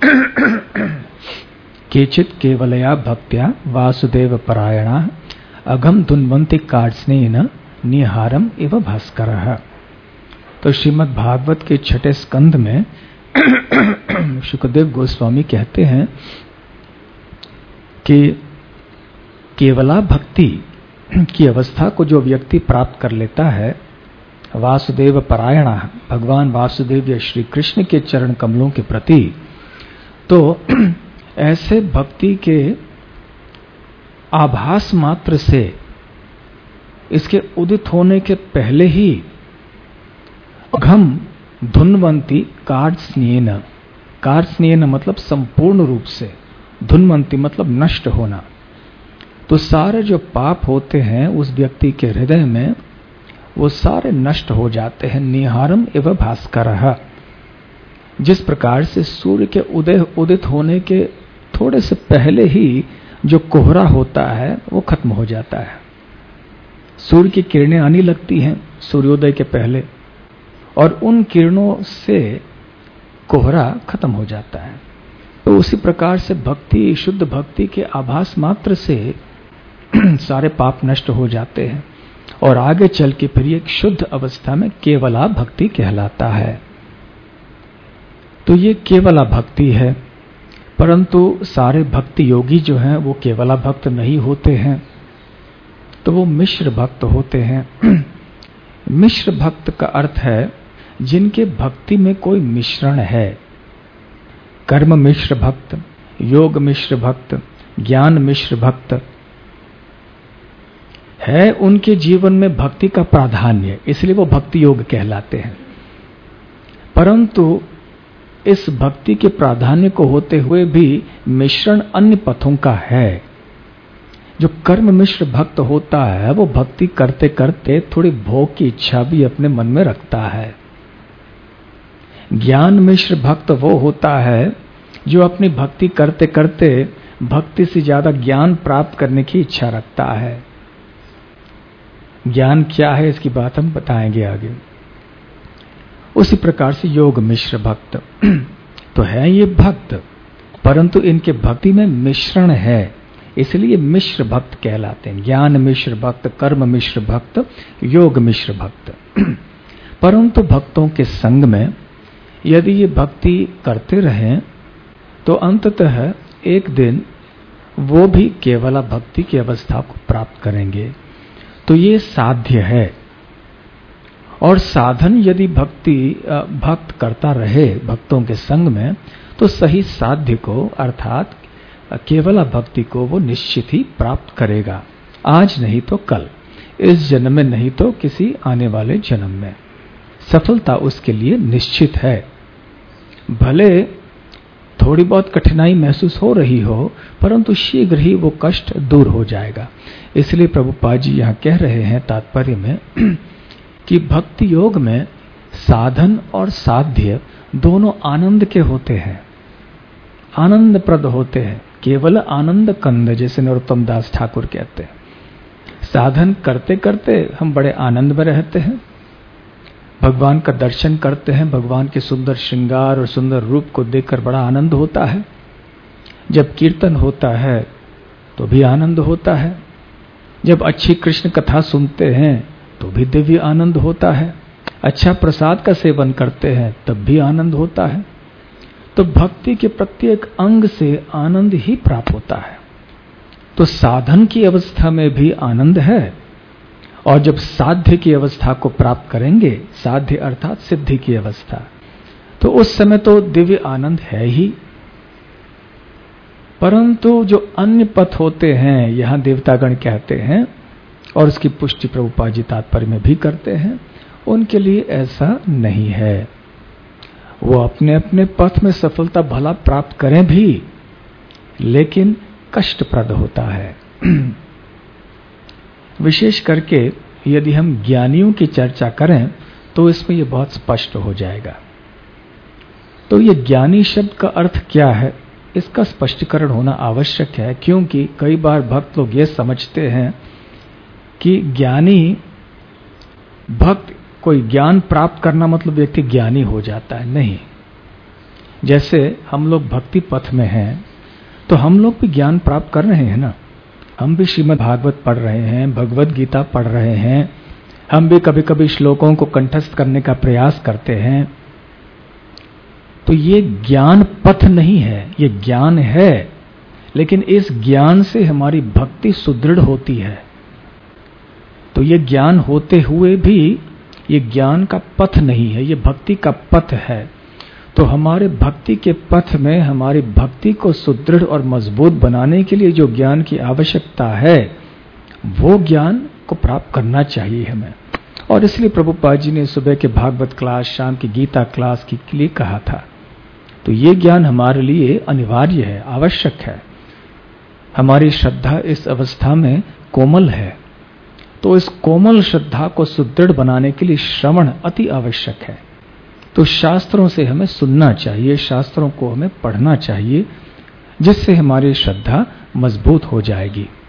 केचित केवलया भक्त्या वासुदेव परायणा अघम धुन्वंती कार्त्स्नेन निहारम इव भास्करः। तो श्रीमद् भागवत के छठे स्कंद में शुकदेव गोस्वामी कहते हैं कि केवला भक्ति की अवस्था को जो व्यक्ति प्राप्त कर लेता है, वासुदेव परायणा, भगवान वासुदेव या श्री कृष्ण के चरण कमलों के प्रति, तो ऐसे भक्ति के आभास मात्र से, इसके उदित होने के पहले ही अघम धुन्वंती कार्त्स्नेन, कार्त्स्नेन मतलब संपूर्ण रूप से, धुन्वंती मतलब नष्ट होना। तो सारे जो पाप होते हैं उस व्यक्ति के हृदय में, वो सारे नष्ट हो जाते हैं। निहारम एव भास्करः, जिस प्रकार से सूर्य के उदय उदित होने के थोड़े से पहले ही जो कोहरा होता है वो खत्म हो जाता है। सूर्य की किरणें आने लगती हैं सूर्योदय के पहले, और उन किरणों से कोहरा खत्म हो जाता है। तो उसी प्रकार से भक्ति, शुद्ध भक्ति के आभास मात्र से सारे पाप नष्ट हो जाते हैं और आगे चल के फिर एक शुद्ध अवस्था में केवला भक्ति कहलाता है। तो ये केवला भक्ति है, परंतु सारे भक्ति योगी जो हैं वो केवला भक्त नहीं होते हैं, तो वो मिश्र भक्त होते हैं। मिश्र भक्त का अर्थ है जिनके भक्ति में कोई मिश्रण है। कर्म मिश्र भक्त, योग मिश्र भक्त, ज्ञान मिश्र भक्त है, उनके जीवन में भक्ति का प्राधान्य, इसलिए वो भक्ति योग कहलाते हैं। परंतु इस भक्ति के प्राधान्य को होते हुए भी मिश्रण अन्य पथों का है। जो कर्म मिश्र भक्त होता है वो भक्ति करते करते थोड़ी भोग की इच्छा भी अपने मन में रखता है। ज्ञान मिश्र भक्त वो होता है जो अपनी भक्ति करते करते भक्ति से ज्यादा ज्ञान प्राप्त करने की इच्छा रखता है। ज्ञान क्या है इसकी बात हम बताएंगे आगे। उसी प्रकार से योग मिश्र भक्त तो है ये भक्त, परंतु इनके भक्ति में मिश्रण है, इसलिए मिश्र भक्त कहलाते हैं। ज्ञान मिश्र भक्त, कर्म मिश्र भक्त, योग मिश्र भक्त। परंतु भक्तों के संग में यदि ये भक्ति करते रहें तो अंततः एक दिन वो भी केवला भक्ति की अवस्था को प्राप्त करेंगे। तो ये साध्य है। और साधन यदि भक्ति भक्त करता रहे भक्तों के संग में, तो सही साध्य को अर्थात केवला भक्ति को वो निश्चित ही प्राप्त करेगा। आज नहीं तो कल, इस जन्म में नहीं तो किसी आने वाले जन्म में सफलता उसके लिए निश्चित है। भले थोड़ी बहुत कठिनाई महसूस हो रही हो, परंतु शीघ्र ही वो कष्ट दूर हो जाएगा। इसलिए प्रभुपाद जी यहाँ कह रहे हैं तात्पर्य में कि भक्ति योग में साधन और साध्य दोनों आनंद के होते हैं, आनंद प्रद होते हैं। केवल आनंद कंद, जैसे नरोत्तम दास ठाकुर कहते हैं। साधन करते करते हम बड़े आनंद में रहते हैं, भगवान का दर्शन करते हैं, भगवान के सुंदर श्रृंगार और सुंदर रूप को देखकर बड़ा आनंद होता है। जब कीर्तन होता है तो भी आनंद होता है, जब अच्छी कृष्ण कथा सुनते हैं तो भी दिव्य आनंद होता है, अच्छा प्रसाद का सेवन करते हैं तब भी आनंद होता है। तो भक्ति के प्रत्येक अंग से आनंद ही प्राप्त होता है। तो साधन की अवस्था में भी आनंद है, और जब साध्य की अवस्था को प्राप्त करेंगे, साध्य अर्थात सिद्धि की अवस्था, तो उस समय तो दिव्य आनंद है ही। परंतु जो अन्य पथ होते हैं, यहां देवतागण कहते हैं, और उसकी पुष्टि प्रभुपाद जी तात्पर्य में भी करते हैं, उनके लिए ऐसा नहीं है। वो अपने अपने पथ में सफलता भला प्राप्त करें भी, लेकिन कष्टप्रद होता है। विशेष करके यदि हम ज्ञानियों की चर्चा करें तो इसमें यह बहुत स्पष्ट हो जाएगा। तो ये ज्ञानी शब्द का अर्थ क्या है, इसका स्पष्टीकरण होना आवश्यक है, क्योंकि कई बार भक्त लोग ये समझते हैं कि ज्ञानी भक्त, कोई ज्ञान प्राप्त करना मतलब व्यक्ति ज्ञानी हो जाता है। नहीं, जैसे हम लोग भक्ति पथ में हैं तो हम लोग भी ज्ञान प्राप्त कर रहे हैं ना। हम भी श्रीमद् भागवत पढ़ रहे हैं, भगवत गीता पढ़ रहे हैं, हम भी कभी कभी श्लोकों को कंठस्थ करने का प्रयास करते हैं। तो ये ज्ञान पथ नहीं है, ये ज्ञान है, लेकिन इस ज्ञान से हमारी भक्ति सुदृढ़ होती है। तो ये ज्ञान होते हुए भी ये ज्ञान का पथ नहीं है, ये भक्ति का पथ है। तो हमारे भक्ति के पथ में हमारी भक्ति को सुदृढ़ और मजबूत बनाने के लिए जो ज्ञान की आवश्यकता है, वो ज्ञान को प्राप्त करना चाहिए हमें। और इसलिए प्रभुपाद जी ने सुबह के भागवत क्लास, शाम की गीता क्लास के लिए कहा था। तो ये ज्ञान हमारे लिए अनिवार्य है, आवश्यक है। हमारी श्रद्धा इस अवस्था में कोमल है, तो इस कोमल श्रद्धा को सुदृढ़ बनाने के लिए श्रवण अति आवश्यक है। तो शास्त्रों से हमें सुनना चाहिए, शास्त्रों को हमें पढ़ना चाहिए, जिससे हमारी श्रद्धा मजबूत हो जाएगी।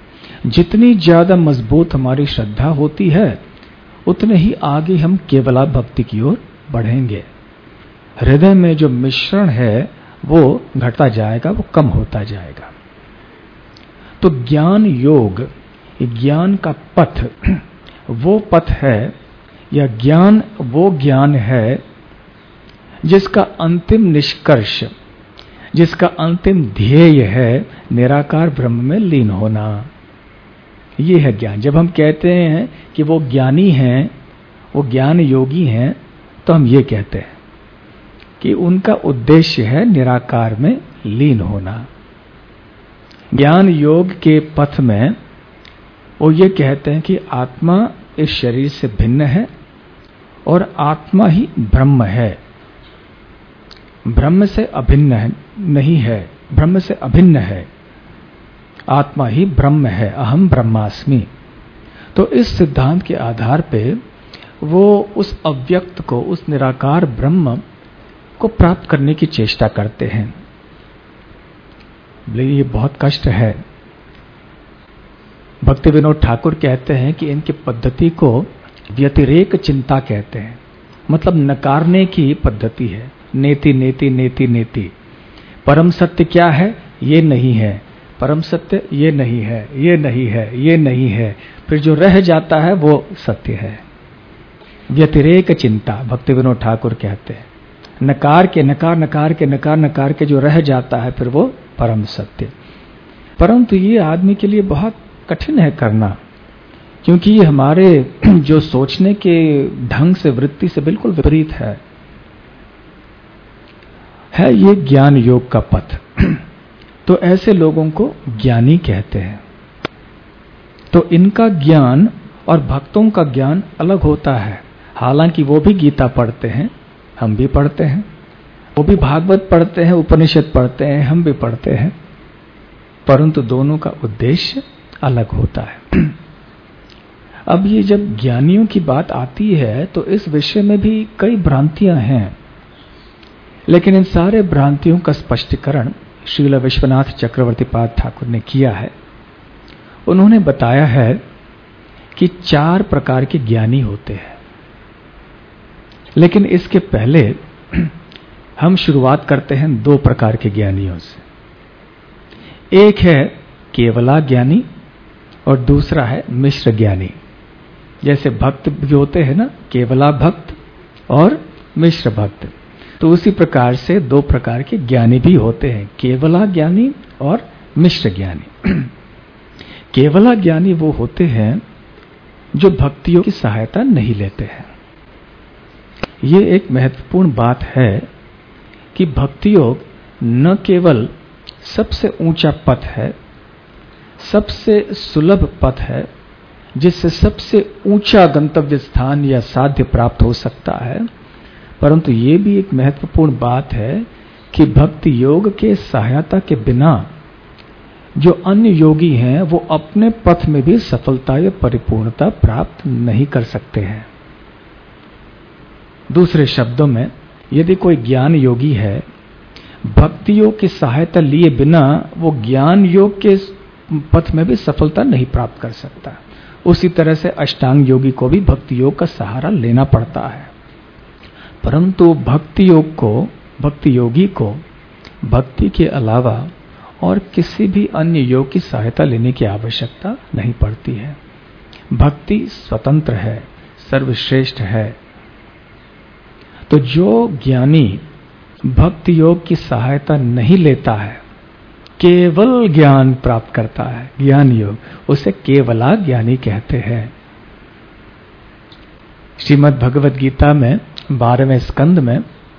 जितनी ज्यादा मजबूत हमारी श्रद्धा होती है उतने ही आगे हम केवला भक्ति की ओर बढ़ेंगे। हृदय में जो मिश्रण है वो घटता जाएगा, वो कम होता जाएगा। तो ज्ञान योग, ज्ञान का पथ वो पथ है, या ज्ञान वो ज्ञान है जिसका अंतिम निष्कर्ष, जिसका अंतिम ध्येय है निराकार ब्रह्म में लीन होना। ये है ज्ञान। जब हम कहते हैं कि वो ज्ञानी हैं, वो ज्ञान योगी हैं, तो हम ये कहते हैं कि उनका उद्देश्य है निराकार में लीन होना। ज्ञान योग के पथ में वो ये कहते हैं कि आत्मा इस शरीर से भिन्न है और आत्मा ही ब्रह्म है, ब्रह्म से अभिन्न है, नहीं है, ब्रह्म से अभिन्न है, आत्मा ही ब्रह्म है, अहम ब्रह्मास्मि। तो इस सिद्धांत के आधार पे वो उस अव्यक्त को, उस निराकार ब्रह्म को प्राप्त करने की चेष्टा करते हैं। ये बहुत कष्ट है। भक्ति विनोद ठाकुर कहते हैं कि इनकी पद्धति को व्यतिरेक चिंता कहते हैं, मतलब नकारने की पद्धति है। नेति नेति नेति नेति, परम सत्य क्या है, ये नहीं है, परम सत्य ये नहीं है, ये नहीं है, ये नहीं है, फिर जो रह जाता है वो सत्य है। व्यतिरेक चिंता भक्ति विनोद ठाकुर कहते हैं। नकार के नकार नकार के नकार नकार के जो रह जाता है फिर वो परम सत्य। परंतु ये आदमी के लिए बहुत कठिन है करना, क्योंकि ये हमारे जो सोचने के ढंग से, वृत्ति से बिल्कुल विपरीत है। है ये ज्ञान योग का पथ। तो ऐसे लोगों को ज्ञानी कहते हैं। तो इनका ज्ञान और भक्तों का ज्ञान अलग होता है। हालांकि वो भी गीता पढ़ते हैं, हम भी पढ़ते हैं, वो भी भागवत पढ़ते हैं, उपनिषद पढ़ते हैं, हम भी पढ़ते हैं, परंतु दोनों का उद्देश्य अलग होता है। अब ये जब ज्ञानियों की बात आती है तो इस विषय में भी कई भ्रांतियां हैं, लेकिन इन सारे भ्रांतियों का स्पष्टीकरण श्रील विश्वनाथ चक्रवर्ती पाद ठाकुर ने किया है। उन्होंने बताया है कि चार प्रकार के ज्ञानी होते हैं, लेकिन इसके पहले हम शुरुआत करते हैं दो प्रकार के ज्ञानियों से। एक है केवला ज्ञानी और दूसरा है मिश्र ज्ञानी। जैसे भक्त भी होते हैं ना, केवला भक्त और मिश्र भक्त, तो उसी प्रकार से दो प्रकार के ज्ञानी भी होते हैं, केवला ज्ञानी और मिश्र ज्ञानी। केवला ज्ञानी वो होते हैं जो भक्तियों की सहायता नहीं लेते हैं। ये एक महत्वपूर्ण बात है कि भक्ति योग न केवल सबसे ऊंचा पथ है, सबसे सुलभ पथ है, जिससे सबसे ऊंचा गंतव्य स्थान या साध्य प्राप्त हो सकता है, परंतु ये भी एक महत्वपूर्ण बात है कि भक्ति योग के सहायता के बिना जो अन्य योगी हैं वो अपने पथ में भी सफलता या परिपूर्णता प्राप्त नहीं कर सकते हैं। दूसरे शब्दों में, यदि कोई ज्ञान योगी है, भक्ति योग की सहायता लिए बिना वो ज्ञान योग के पथ में भी सफलता नहीं प्राप्त कर सकता। उसी तरह से अष्टांग योगी को भी भक्ति योग का सहारा लेना पड़ता है, परंतु भक्ति योग को, भक्ति योगी को भक्ति के अलावा और किसी भी अन्य योग की सहायता लेने की आवश्यकता नहीं पड़ती है। भक्ति स्वतंत्र है, सर्वश्रेष्ठ है। तो जो ज्ञानी भक्ति योग की सहायता नहीं लेता है, केवल ज्ञान प्राप्त करता है, ज्ञान योग, उसे केवला ज्ञानी कहते हैं। श्रीमद् भगवद गीता में बारहवें स्कंद में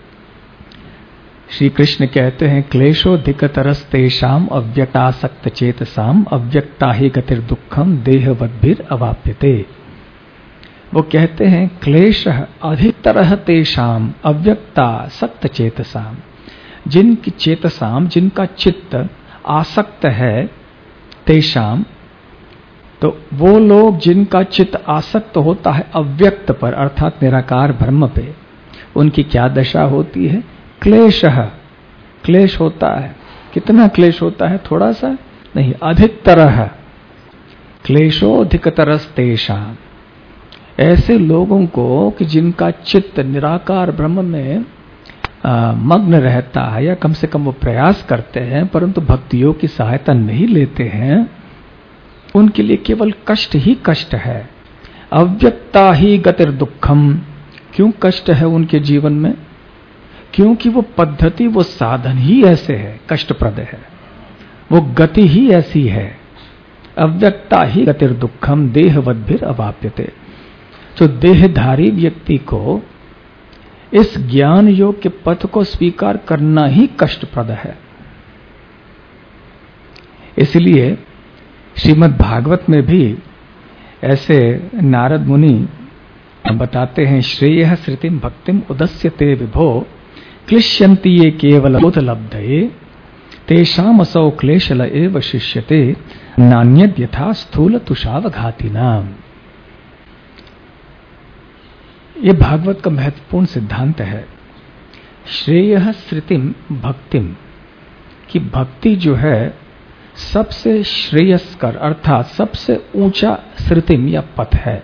श्री कृष्ण कहते हैं, क्लेशोधिकतरस्तेषाम अव्यक्तासक्त चेतसाम अव्यक्ता ही गतिर दुखम देहवद्भिर अवाप्यते। वो कहते हैं क्लेश अधिकतर तेषाम अव्यक्ता सक्त चेतसाम, जिनकी चेतसाम, जिनका चित्त आसक्त है, तेषाम, तो वो लोग जिनका चित्त आसक्त होता है अव्यक्त पर अर्थात निराकार ब्रह्म पे, उनकी क्या दशा होती है? क्लेश, क्लेश होता है। कितना क्लेश होता है? थोड़ा सा नहीं, अधिकतर क्लेशोधिकतरस्तेषां, ऐसे लोगों को कि जिनका चित्त निराकार ब्रह्म में आ, मग्न रहता है, या कम से कम वो प्रयास करते हैं परंतु भक्ति योग की सहायता नहीं लेते हैं, उनके लिए केवल कष्ट ही कष्ट है। अव्यक्ता ही गतिर दुखम। क्यों कष्ट है उनके जीवन में? क्योंकि वो पद्धति, वो साधन ही ऐसे है, कष्टप्रद है, वो गति ही ऐसी है। अव्यक्ता ही गतिर दुखम देहवद्भिर अवाप्यते। तो देहधारी व्यक्ति को इस ज्ञान योग के पथ को स्वीकार करना ही कष्टप्रद है। इसलिए श्रीमद् भागवत में भी ऐसे नारद मुनि बताते हैं, श्रेयः श्रुतिम भक्तिम उदस्यते विभो क्लिश्यन्ति ये केवल बोधलब्धये तेषाम असौ क्लेशल एव शिष्यते नान्यद् यथा स्थूल तुषावघातिनाम। ये भागवत का महत्वपूर्ण सिद्धांत है। श्रेयः श्रुतिम भक्तिम, कि भक्ति जो है सबसे श्रेयस्कर अर्थात सबसे ऊंचा श्रुतिम या पथ है।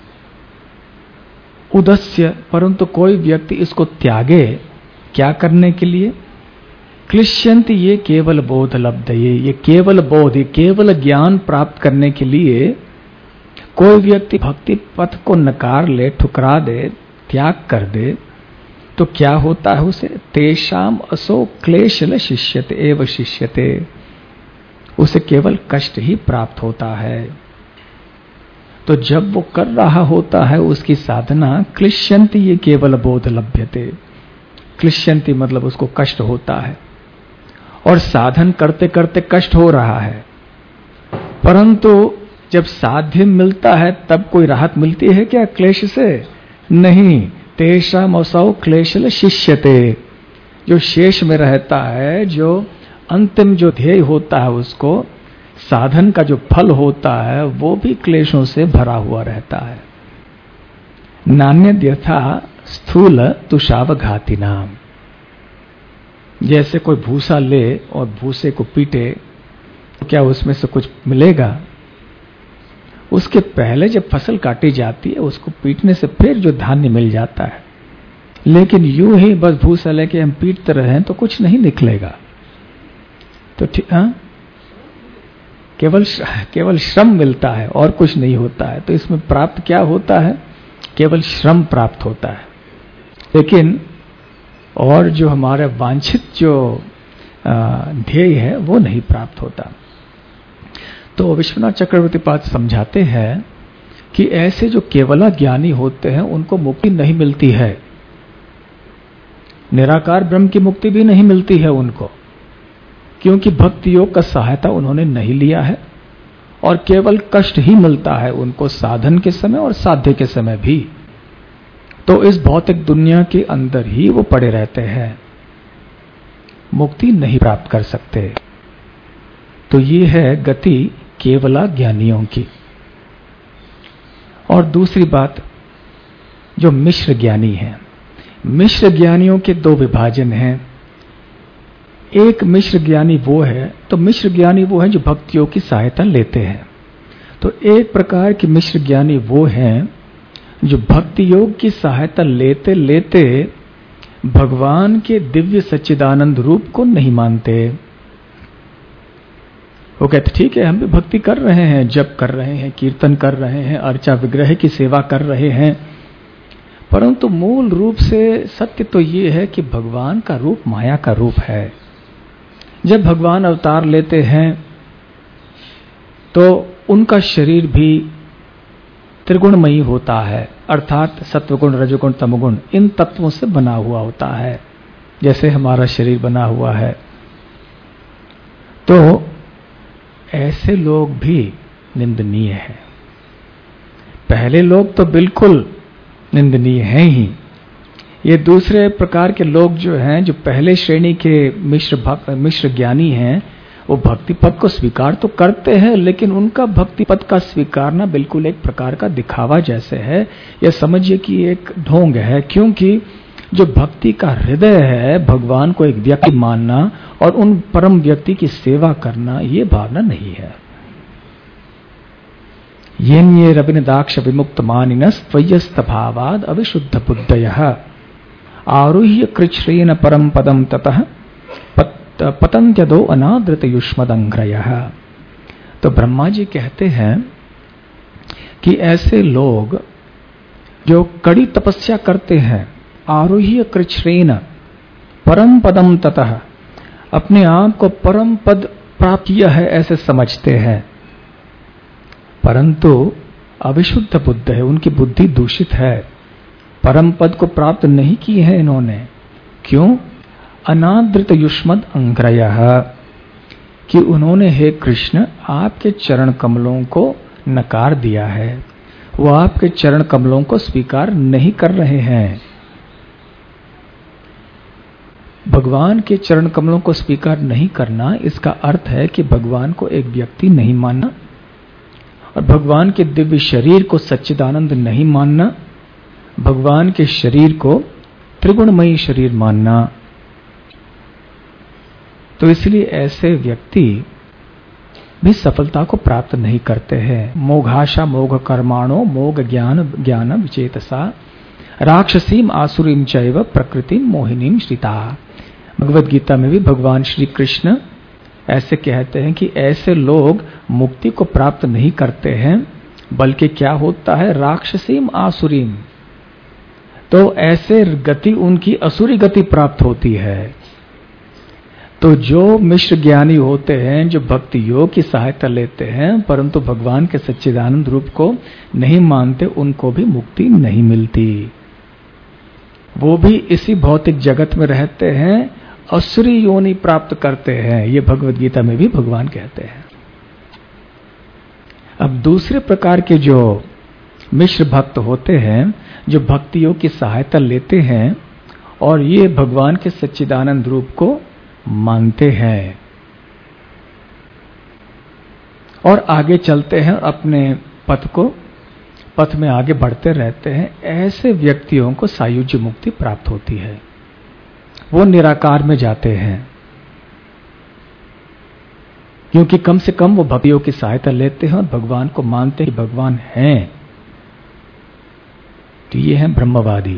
उदस्य, परंतु कोई व्यक्ति इसको त्यागे, क्या करने के लिए? क्लिश्यन्ति ये केवल बोध लब्धये, ये केवल बोध, ये केवल ज्ञान प्राप्त करने के लिए कोई व्यक्ति भक्ति पथ को नकार ले, ठुकरा दे, त्याग कर दे, तो क्या होता है उसे? तेषाम असो क्लेशल शिष्यते एव शिष्यते, उसे केवल कष्ट ही प्राप्त होता है। तो जब वो कर रहा होता है उसकी साधना, क्लिश्यन्ति ये केवल बोध लभ्यते, क्लिश्यन्ति मतलब उसको कष्ट होता है, और साधन करते करते कष्ट हो रहा है, परंतु जब साध्य मिलता है तब कोई राहत मिलती है क्या क्लेश से? नहीं। तेषाम असौ क्लेशल शिष्यते, जो शेष में रहता है, जो अंतिम जो ध्येय होता है, उसको साधन का जो फल होता है वो भी क्लेशों से भरा हुआ रहता है। नान्यद् यथा स्थूल तुषावघाति नाम। जैसे कोई भूसा ले और भूसे को पीटे तो क्या उसमें से कुछ मिलेगा? उसके पहले जब फसल काटी जाती है उसको पीटने से फिर जो धान्य मिल जाता है, लेकिन यूं ही बस भूसा लेके हम पीटते रहे तो कुछ नहीं निकलेगा। तो ठीक, हाँ, केवल केवल श्रम मिलता है और कुछ नहीं होता है। तो इसमें प्राप्त क्या होता है? केवल श्रम प्राप्त होता है, लेकिन और जो हमारे वांछित जो ध्येय है वो नहीं प्राप्त होता। तो विश्वनाथ चक्रवर्ती पाद समझाते हैं कि ऐसे जो केवला ज्ञानी होते हैं उनको मुक्ति नहीं मिलती है, निराकार ब्रह्म की मुक्ति भी नहीं मिलती है उनको, क्योंकि भक्ति योग का सहायता उन्होंने नहीं लिया है, और केवल कष्ट ही मिलता है उनको साधन के समय और साध्य के समय भी। तो इस भौतिक दुनिया के अंदर ही वो पड़े रहते हैं, मुक्ति नहीं प्राप्त कर सकते। तो ये है गति केवला ज्ञानियों की। और दूसरी बात, जो मिश्र ज्ञानी हैं, मिश्र ज्ञानियों के दो विभाजन हैं। एक मिश्र ज्ञानी वो है, तो मिश्र ज्ञानी वो है जो भक्तियों की सहायता लेते हैं। तो एक प्रकार के मिश्र ज्ञानी वो हैं जो भक्ति योग की सहायता लेते लेते भगवान के दिव्य सच्चिदानंद रूप को नहीं मानते। वो कहते ठीक है, हम भी भक्ति कर रहे हैं, जप कर रहे हैं, कीर्तन कर रहे हैं, अर्चा विग्रह की सेवा कर रहे हैं, परंतु मूल रूप से सत्य तो ये है कि भगवान का रूप माया का रूप है। जब भगवान अवतार लेते हैं तो उनका शरीर भी त्रिगुणमयी होता है, अर्थात सत्वगुण, रजोगुण, तमोगुण, इन तत्वों से बना हुआ होता है, जैसे हमारा शरीर बना हुआ है। तो ऐसे लोग भी निंदनीय हैं। पहले लोग तो बिल्कुल निंदनीय हैं ही। ये दूसरे प्रकार के लोग जो हैं, जो पहले श्रेणी के मिश्र भक्त मिश्र ज्ञानी हैं, वो भक्ति पद को स्वीकार तो करते हैं, लेकिन उनका भक्ति पद का स्वीकारना बिल्कुल एक प्रकार का दिखावा जैसे है, या समझिए कि एक ढोंग है। क्योंकि जो भक्ति का हृदय है, भगवान को एक व्यक्ति मानना और उन परम व्यक्ति की सेवा करना, ये भावना नहीं है। येन्ये रविनदाक्ष विमुक्त मानिनस त्वय्यस्त भावाद अविशुद्ध बुद्धयः आरुह्य कृच्छ्रेण परम पदम ततः पत, पतन्त्यदो अनादृत युष्मदंघ्रयः। तो ब्रह्मा जी कहते हैं कि ऐसे लोग जो कड़ी तपस्या करते हैं, आरुह्य कृच्छ्रेण परम पदम ततः, अपने आप को परम पद प्राप्त किया है ऐसे समझते हैं, परंतु अविशुद्ध बुद्ध है, उनकी बुद्धि दूषित है, परम पद को प्राप्त नहीं की है इन्होंने। क्यों? अनादृत युष्मद अंग्रयः, कि उन्होंने हे कृष्ण आपके चरण कमलों को नकार दिया है, वो आपके चरण कमलों को स्वीकार नहीं कर रहे हैं। भगवान के चरण कमलों को स्वीकार नहीं करना, इसका अर्थ है कि भगवान को एक व्यक्ति नहीं मानना और भगवान के दिव्य शरीर को सच्चिदानंद नहीं मानना, भगवान के शरीर को त्रिगुणमयी शरीर मानना। तो इसलिए ऐसे व्यक्ति भी सफलता को प्राप्त नहीं करते हैं। मोघाशा मोघ कर्माणो मोघ ज्ञान ज्ञान विचेतसा राक्षसीम आसुरीम चैव प्रकृतिम मोहिनीम श्रिता। भगवद गीता में भी भगवान श्री कृष्ण ऐसे कहते हैं कि ऐसे लोग मुक्ति को प्राप्त नहीं करते हैं, बल्कि क्या होता है, राक्षसीम आसुरीम, तो ऐसे गति उनकी असुरी गति प्राप्त होती है। तो जो मिश्र ज्ञानी होते हैं, जो भक्ति योग की सहायता लेते हैं परंतु भगवान के सच्चिदानंद रूप को नहीं मानते, उनको भी मुक्ति नहीं मिलती। वो भी इसी भौतिक जगत में रहते हैं, असुरी योनि प्राप्त करते हैं। ये भगवद गीता में भी भगवान कहते हैं। अब दूसरे प्रकार के जो मिश्र भक्त होते हैं, जो भक्ति योग की सहायता लेते हैं और ये भगवान के सच्चिदानंद रूप को मानते हैं और आगे चलते हैं, अपने पथ को पथ में आगे बढ़ते रहते हैं, ऐसे व्यक्तियों को सायुज्य मुक्ति प्राप्त होती है। वो निराकार में जाते हैं, क्योंकि कम से कम वो भक्तियों की सहायता लेते हैं और भगवान को मानते हैं कि भगवान हैं। तो ये हैं ब्रह्मवादी,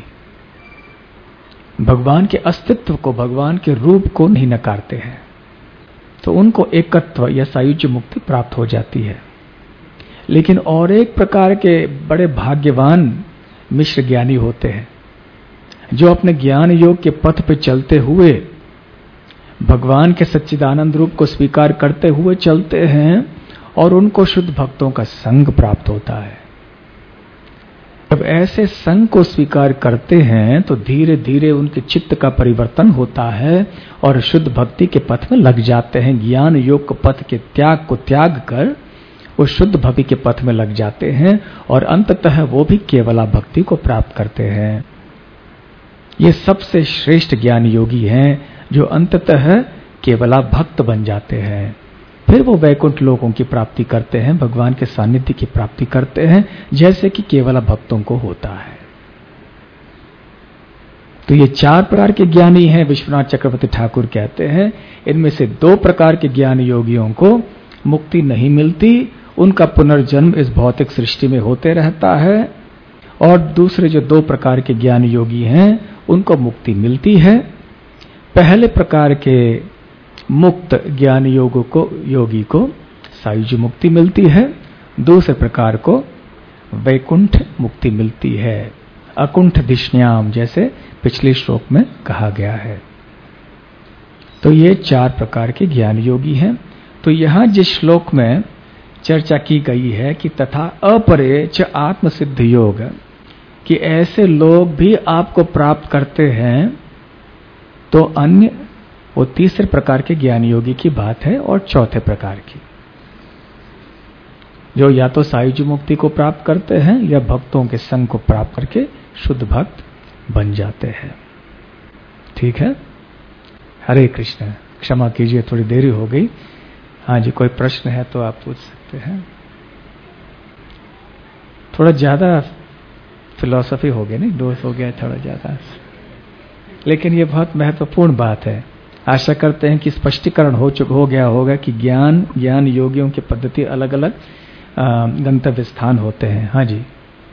भगवान के अस्तित्व को, भगवान के रूप को नहीं नकारते हैं, तो उनको एकत्व या सायुज्य मुक्ति प्राप्त हो जाती है। लेकिन और एक प्रकार के बड़े भाग्यवान मिश्र ज्ञानी होते हैं, जो अपने ज्ञान योग के पथ पे चलते हुए भगवान के सच्चिदानंद रूप को स्वीकार करते हुए चलते हैं और उनको शुद्ध भक्तों का संग प्राप्त होता है। जब ऐसे संग को स्वीकार करते हैं तो धीरे धीरे उनके चित्त का परिवर्तन होता है और शुद्ध भक्ति के पथ में लग जाते हैं। ज्ञान योग के पथ के त्याग को त्याग कर वो शुद्ध भक्ति के पथ में लग जाते हैं और अंततः वो भी केवला भक्ति को प्राप्त करते हैं। ये सबसे श्रेष्ठ ज्ञान योगी हैं जो अंततः केवला भक्त बन जाते हैं। फिर वो वैकुंठ लोकों की प्राप्ति करते हैं, भगवान के सानिध्य की प्राप्ति करते हैं, जैसे कि केवला भक्तों को होता है। तो ये चार प्रकार के ज्ञानी हैं, विश्वनाथ चक्रवर्ती ठाकुर कहते हैं। इनमें से दो प्रकार के ज्ञान योगियों को मुक्ति नहीं मिलती, उनका पुनर्जन्म इस भौतिक सृष्टि में होते रहता है, और दूसरे जो दो प्रकार के ज्ञान योगी हैं उनको मुक्ति मिलती है। पहले प्रकार के मुक्त ज्ञान योगों को योगी को सायुज्य मुक्ति मिलती है, दूसरे प्रकार को वैकुंठ मुक्ति मिलती है, अकुंठ धिष्ण्याम, जैसे पिछले श्लोक में कहा गया है। तो ये चार प्रकार के ज्ञान योगी हैं। तो यहां जिस श्लोक में चर्चा की गई है कि तथा अपरे च आत्मसिद्ध योग, कि ऐसे लोग भी आपको प्राप्त करते हैं, तो अन्य वो तीसरे प्रकार के ज्ञान योगी की बात है और चौथे प्रकार की, जो या तो सायुज्य मुक्ति को प्राप्त करते हैं या भक्तों के संग को प्राप्त करके शुद्ध भक्त बन जाते हैं। ठीक है, हरे कृष्ण। क्षमा कीजिए, थोड़ी देरी हो गई। हाँ जी, कोई प्रश्न है तो आप पूछ सकते हैं। थोड़ा ज्यादा फिलॉसफी हो गई, नहीं डोज हो गया थोड़ा ज्यादा, लेकिन ये बहुत महत्वपूर्ण बात है। आशा करते हैं कि स्पष्टीकरण हो चुका हो गया होगा कि ज्ञान ज्ञान योगियों की पद्धति अलग अलग, गंतव्य स्थान होते हैं। हाँ जी।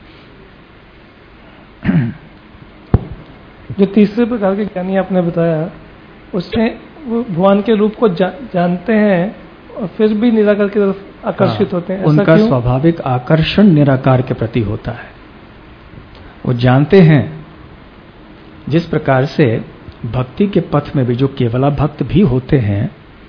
जो तीसरे प्रकार के ज्ञानी आपने बताया, उसमें वो भगवान के रूप को जा, जानते हैं और फिर भी निराकार की तरफ आकर्षित हाँ, होते हैं। उनका स्वाभाविक आकर्षण निराकार के प्रति होता है। वो जानते हैं, जिस प्रकार से भक्ति के पथ में भी जो केवला भक्त भी होते हैं,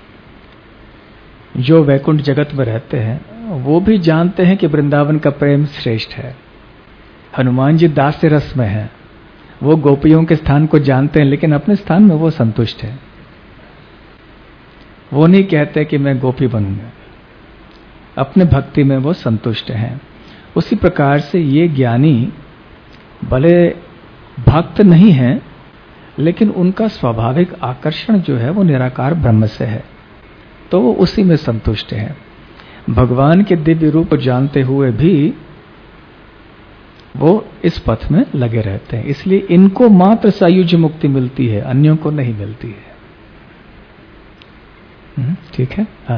जो वैकुंठ जगत में रहते हैं, वो भी जानते हैं कि वृंदावन का प्रेम श्रेष्ठ है। हनुमान जी दास्य रस में हैं, वो गोपियों के स्थान को जानते हैं, लेकिन अपने स्थान में वो संतुष्ट है। वो नहीं कहते कि मैं गोपी बनूंगा, अपने भक्ति में वो संतुष्ट हैं। उसी प्रकार से ये ज्ञानी भले भक्त नहीं हैं, लेकिन उनका स्वाभाविक आकर्षण जो है वो निराकार ब्रह्म से है, तो वो उसी में संतुष्ट हैं। भगवान के दिव्य रूप जानते हुए भी वो इस पथ में लगे रहते हैं। इसलिए इनको मात्र सायुज्य मुक्ति मिलती है, अन्यों को नहीं मिलती है। ठीक है। हाँ।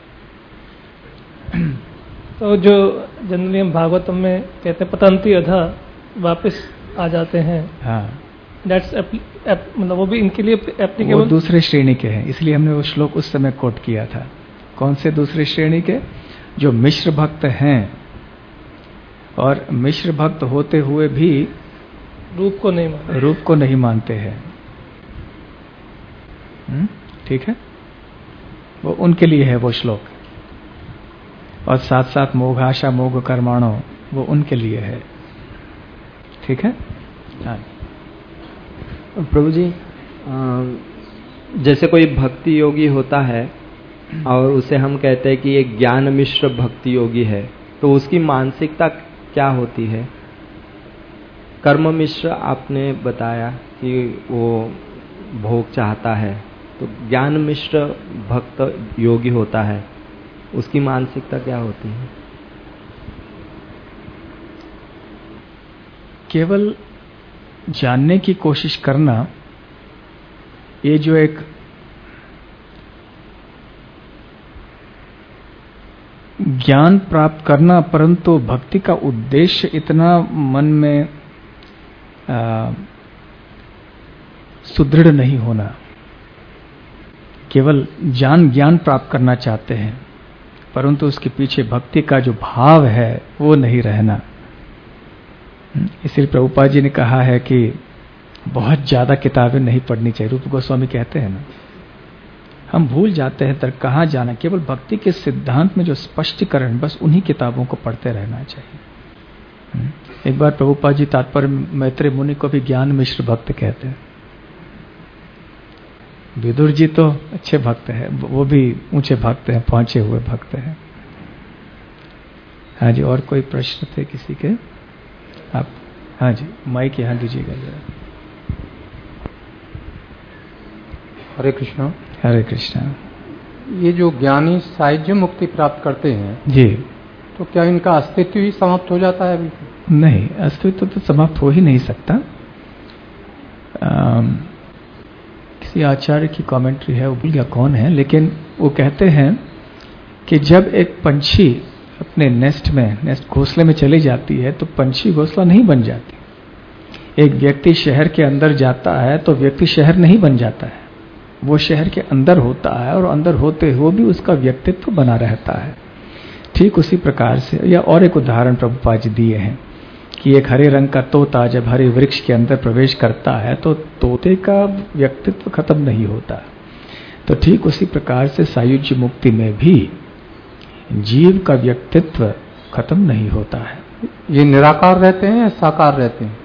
तो जो जनरली हम भागवतम में कहते हैं पतंती अधा, वापस आ जाते हैं। हाँ। That's मतलब वो भी इनके लिए एप्लीकेबल, वो दूसरे श्रेणी के हैं, इसलिए हमने वो श्लोक उस समय कोट किया था। कौन से दूसरे श्रेणी के? जो मिश्र भक्त हैं और मिश्र भक्त होते हुए भी रूप को नहीं मानते, रूप को नहीं मानते हैं। ठीक है, वो उनके लिए है वो श्लोक। और साथ साथ मोघाशा मोघ कर्माणो, वो उनके लिए है। ठीक है। हाँ प्रभु जी, जैसे कोई भक्ति योगी होता है और उसे हम कहते हैं कि ये ज्ञान मिश्र भक्ति योगी है, तो उसकी मानसिकता क्या होती है? कर्म मिश्र आपने बताया कि वो भोग चाहता है, तो ज्ञान मिश्र भक्त योगी होता है, उसकी मानसिकता क्या होती है? केवल जानने की कोशिश करना, ये जो एक ज्ञान प्राप्त करना, परंतु भक्ति का उद्देश्य इतना मन में सुदृढ़ नहीं होना। केवल जान ज्ञान प्राप्त करना चाहते हैं, परंतु उसके पीछे भक्ति का जो भाव है वो नहीं रहना। इसलिए प्रभुपाद जी ने कहा है कि बहुत ज्यादा किताबें नहीं पढ़नी चाहिए। रूप गोस्वामी कहते हैं ना, हम भूल जाते हैं तर कहाँ जाना। केवल भक्ति के सिद्धांत में जो स्पष्टीकरण, बस उन्हीं किताबों को पढ़ते रहना चाहिए। एक बार प्रभुपाद जी तात्पर्य मैत्रेय मुनि को भी ज्ञान मिश्र भक्त कहते हैं। विदुर जी तो अच्छे भक्त हैं, वो भी ऊंचे भक्त हैं, पहुंचे हुए भक्त हैं। हाँ जी, और कोई प्रश्न थे किसी के? आप हाँ जी, माइक यहाँ दीजिएगा जरा। हरे कृष्णा। हरे कृष्णा। ये जो ज्ञानी सायुज्य मुक्ति प्राप्त करते हैं जी, तो क्या इनका अस्तित्व ही समाप्त हो जाता है? नहीं, अस्तित्व तो समाप्त हो ही नहीं सकता। आ, किसी आचार्य की कमेंट्री है, वो भूल गया कौन है, लेकिन वो कहते हैं कि जब एक पंछी अपने नेस्ट में नेस्ट घोंसले में चली जाती है तो पंछी घोंसला नहीं बन जाती। एक व्यक्ति शहर के अंदर जाता है तो व्यक्ति शहर नहीं बन जाता है, वो शहर के अंदर होता है और अंदर होते हुए भी उसका व्यक्तित्व बना रहता है। ठीक उसी प्रकार से, या और एक उदाहरण प्रभुपाद जी दिए हैं कि एक हरे रंग का तोता जब हरे वृक्ष के अंदर प्रवेश करता है तो तोते का व्यक्तित्व खत्म नहीं होता। तो ठीक उसी प्रकार से सायुज्य मुक्ति में भी जीव का व्यक्तित्व खत्म नहीं होता है। ये निराकार रहते हैं या साकार रहते हैं?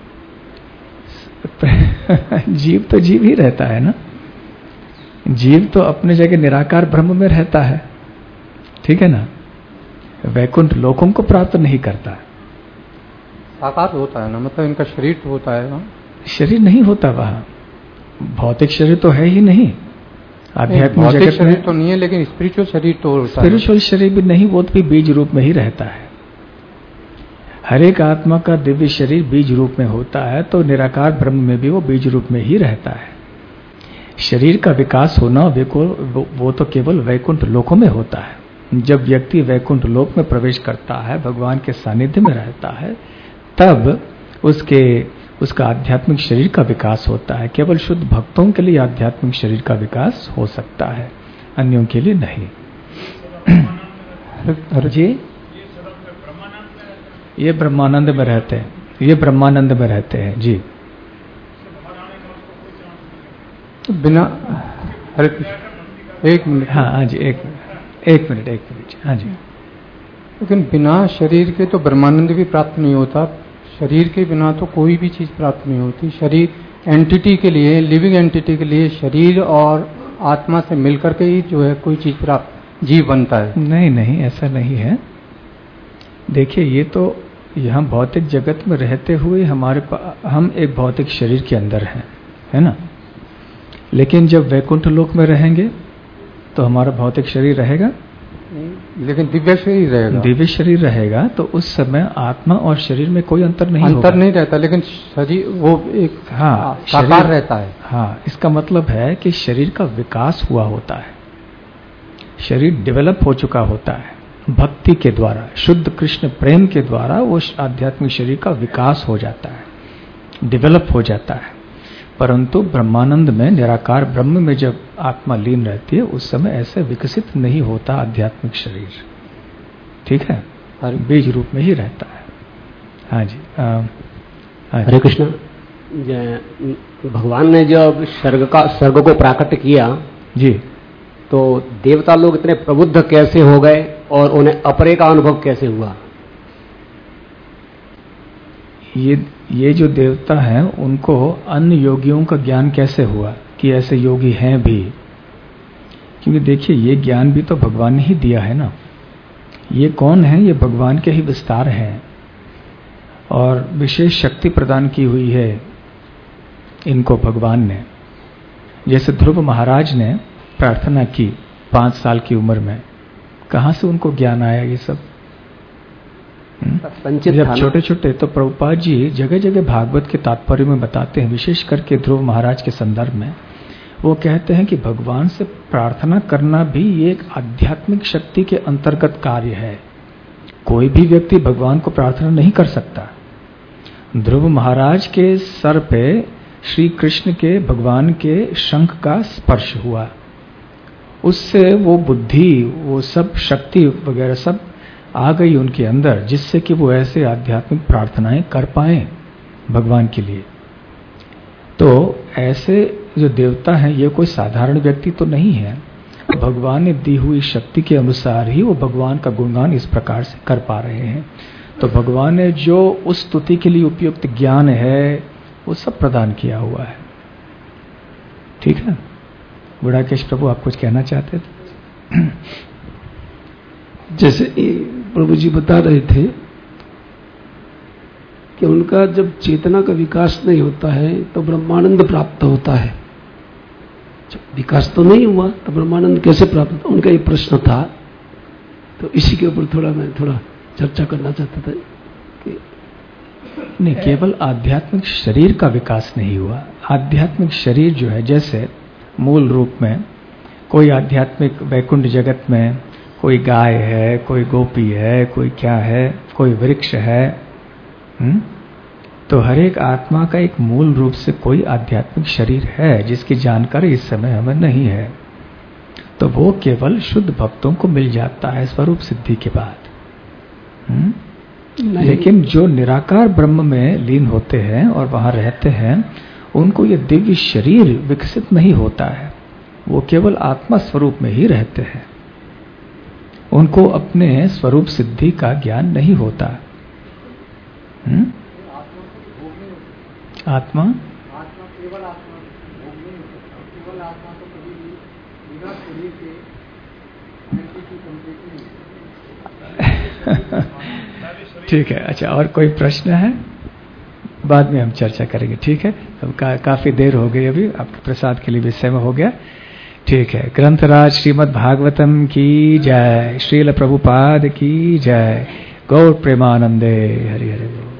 जीव तो जीव ही रहता है ना। जीव तो अपने जगह निराकार ब्रह्म में रहता है, ठीक है ना। वैकुंठ लोकों को प्राप्त नहीं करता। साकार होता है ना, मतलब इनका शरीर तो होता है ना? शरीर नहीं होता वहाँ, भौतिक शरीर तो है ही नहीं। आध्यात्मिक भौतिक शरीर तो नहीं है, लेकिन स्पिरिचुअल शरीर तो होता है। स्पिरिचुअल शरीर भी नहीं, वो भी बीज रूप में ही रहता है। हर एक आत्मा का दिव्य शरीर बीज रूप में होता है, तो निराकार ब्रह्म में भी वो बीज रूप में ही रहता है। शरीर का विकास होना वो, वो तो केवल वैकुंठ लोकों में होता है। जब व्यक्ति वैकुंठ लोक में प्रवेश करता है, भगवान के सानिध्य में रहता है, तब उसके उसका आध्यात्मिक शरीर का विकास होता है। केवल शुद्ध भक्तों के लिए आध्यात्मिक शरीर का विकास हो सकता है, अन्यों के लिए नहीं। जी, ये ब्रह्मानंद में रहते हैं, ये ब्रह्मानंद में रहते हैं जी। बिना हरे कृष्ण, एक मिनट। हाँ हाँ जी, एक एक मिनट एक मिनट हाँ जी। लेकिन बिना शरीर के तो ब्रह्मानंद भी प्राप्त नहीं होता, शरीर के बिना तो कोई भी चीज प्राप्त नहीं होती। शरीर एंटिटी के लिए, लिविंग एंटिटी के लिए शरीर और आत्मा से मिलकर के ही जो है कोई चीज प्राप्त जीव बनता है। नहीं नहीं, ऐसा नहीं है। देखिए, ये तो यहाँ भौतिक जगत में रहते हुए हमारे पास, हम एक भौतिक शरीर के अंदर हैं, है ना। लेकिन जब वैकुंठ लोक में रहेंगे तो हमारा भौतिक शरीर रहेगा, लेकिन दिव्य शरीर रहेगा। दिव्य शरीर रहेगा तो उस समय आत्मा और शरीर में कोई अंतर नहीं अंतर होगा। नहीं रहता, लेकिन शरीर वो एक हाँ साकार रहता है। हाँ, इसका मतलब है कि शरीर का विकास हुआ होता है, शरीर डेवलप हो चुका होता है भक्ति के द्वारा, शुद्ध कृष्ण प्रेम के द्वारा वो आध्यात्मिक शरीर का विकास हो जाता है, डेवलप हो जाता है। परंतु ब्रह्मानंद में, निराकार ब्रह्म में जब आत्मा लीन रहती है, उस समय ऐसे विकसित नहीं होता आध्यात्मिक शरीर, ठीक है, बीज रूप में ही रहता है। हाँ जी, आ, हाँ हरे कृष्ण। भगवान ने जब स्वर्ग का स्वर्ग को प्राकट किया जी, तो देवता लोग इतने प्रबुद्ध कैसे हो गए और उन्हें अपरे का अनुभव कैसे हुआ? ये ये जो देवता हैं उनको अन्य योगियों का ज्ञान कैसे हुआ कि ऐसे योगी हैं भी? क्योंकि देखिए, ये ज्ञान भी तो भगवान ने ही दिया है ना। ये कौन है? ये भगवान के ही विस्तार हैं और विशेष शक्ति प्रदान की हुई है इनको भगवान ने। जैसे ध्रुव महाराज ने प्रार्थना की पांच साल की उम्र में, कहां से उनको ज्ञान आया ये सब? जब छोटे छोटे, तो प्रभुपाद जी जगह जगह भागवत के तात्पर्य में बताते हैं, विशेष करके ध्रुव महाराज के संदर्भ में वो कहते हैं कि भगवान से प्रार्थना करना भी एक आध्यात्मिक शक्ति के अंतर्गत कार्य है। कोई भी व्यक्ति भगवान को प्रार्थना नहीं कर सकता। ध्रुव महाराज के सर पे श्री कृष्ण के, भगवान के शंख का स्पर्श हुआ, उससे वो बुद्धि, वो सब शक्ति वगैरह सब आ गई उनके अंदर, जिससे कि वो ऐसे आध्यात्मिक प्रार्थनाएं कर पाए भगवान के लिए। तो ऐसे जो देवता हैं, ये कोई साधारण व्यक्ति तो नहीं है। भगवान ने दी हुई शक्ति के अनुसार ही वो भगवान का गुणगान इस प्रकार से कर पा रहे हैं। तो भगवान ने जो उस स्तुति के लिए उपयुक्त ज्ञान है वो सब प्रदान किया हुआ है, ठीक है। गुड़ाकेश प्रभु, आप कुछ कहना चाहते थे? जैसे प्रभु जी बता रहे थे कि उनका जब चेतना का विकास नहीं होता है तो ब्रह्मानंद प्राप्त होता है। जब विकास तो नहीं हुआ तो ब्रह्मानंद कैसे प्राप्त होता? उनका ये प्रश्न था, तो इसी के ऊपर थोड़ा मैं थोड़ा चर्चा करना चाहता था कि नहीं, केवल आध्यात्मिक शरीर का विकास नहीं हुआ। आध्यात्मिक शरीर जो है, जैसे मूल रूप में कोई आध्यात्मिक वैकुंठ जगत में कोई गाय है, कोई गोपी है, कोई क्या है, कोई वृक्ष है, हुँ? तो हर एक आत्मा का एक मूल रूप से कोई आध्यात्मिक शरीर है जिसकी जानकारी इस समय हमें नहीं है। तो वो केवल शुद्ध भक्तों को मिल जाता है स्वरूप सिद्धि के बाद। हुँ? लेकिन जो निराकार ब्रह्म में लीन होते हैं और वहां रहते हैं, उनको ये दिव्य शरीर विकसित नहीं होता है, वो केवल आत्मा स्वरूप में ही रहते हैं। उनको अपने स्वरूप सिद्धि का ज्ञान नहीं होता। हुँ? आत्मा आत्मा केवल आत्मा भोग नहीं हो सकता, केवल आत्मा तो कभी भी बिना शरीर के एंटिटी कंप्लीट नहीं। ठीक है, अच्छा, और कोई प्रश्न है? बाद में हम चर्चा करेंगे, ठीक है। अब का, काफी देर हो गई, अभी आपके प्रसाद के लिए भी समय हो गया, ठीक है। ग्रंथराज श्रीमद् भागवतम की जय, श्रील प्रभुपाद की जय, गौर प्रेमानंदे, हरि हरि।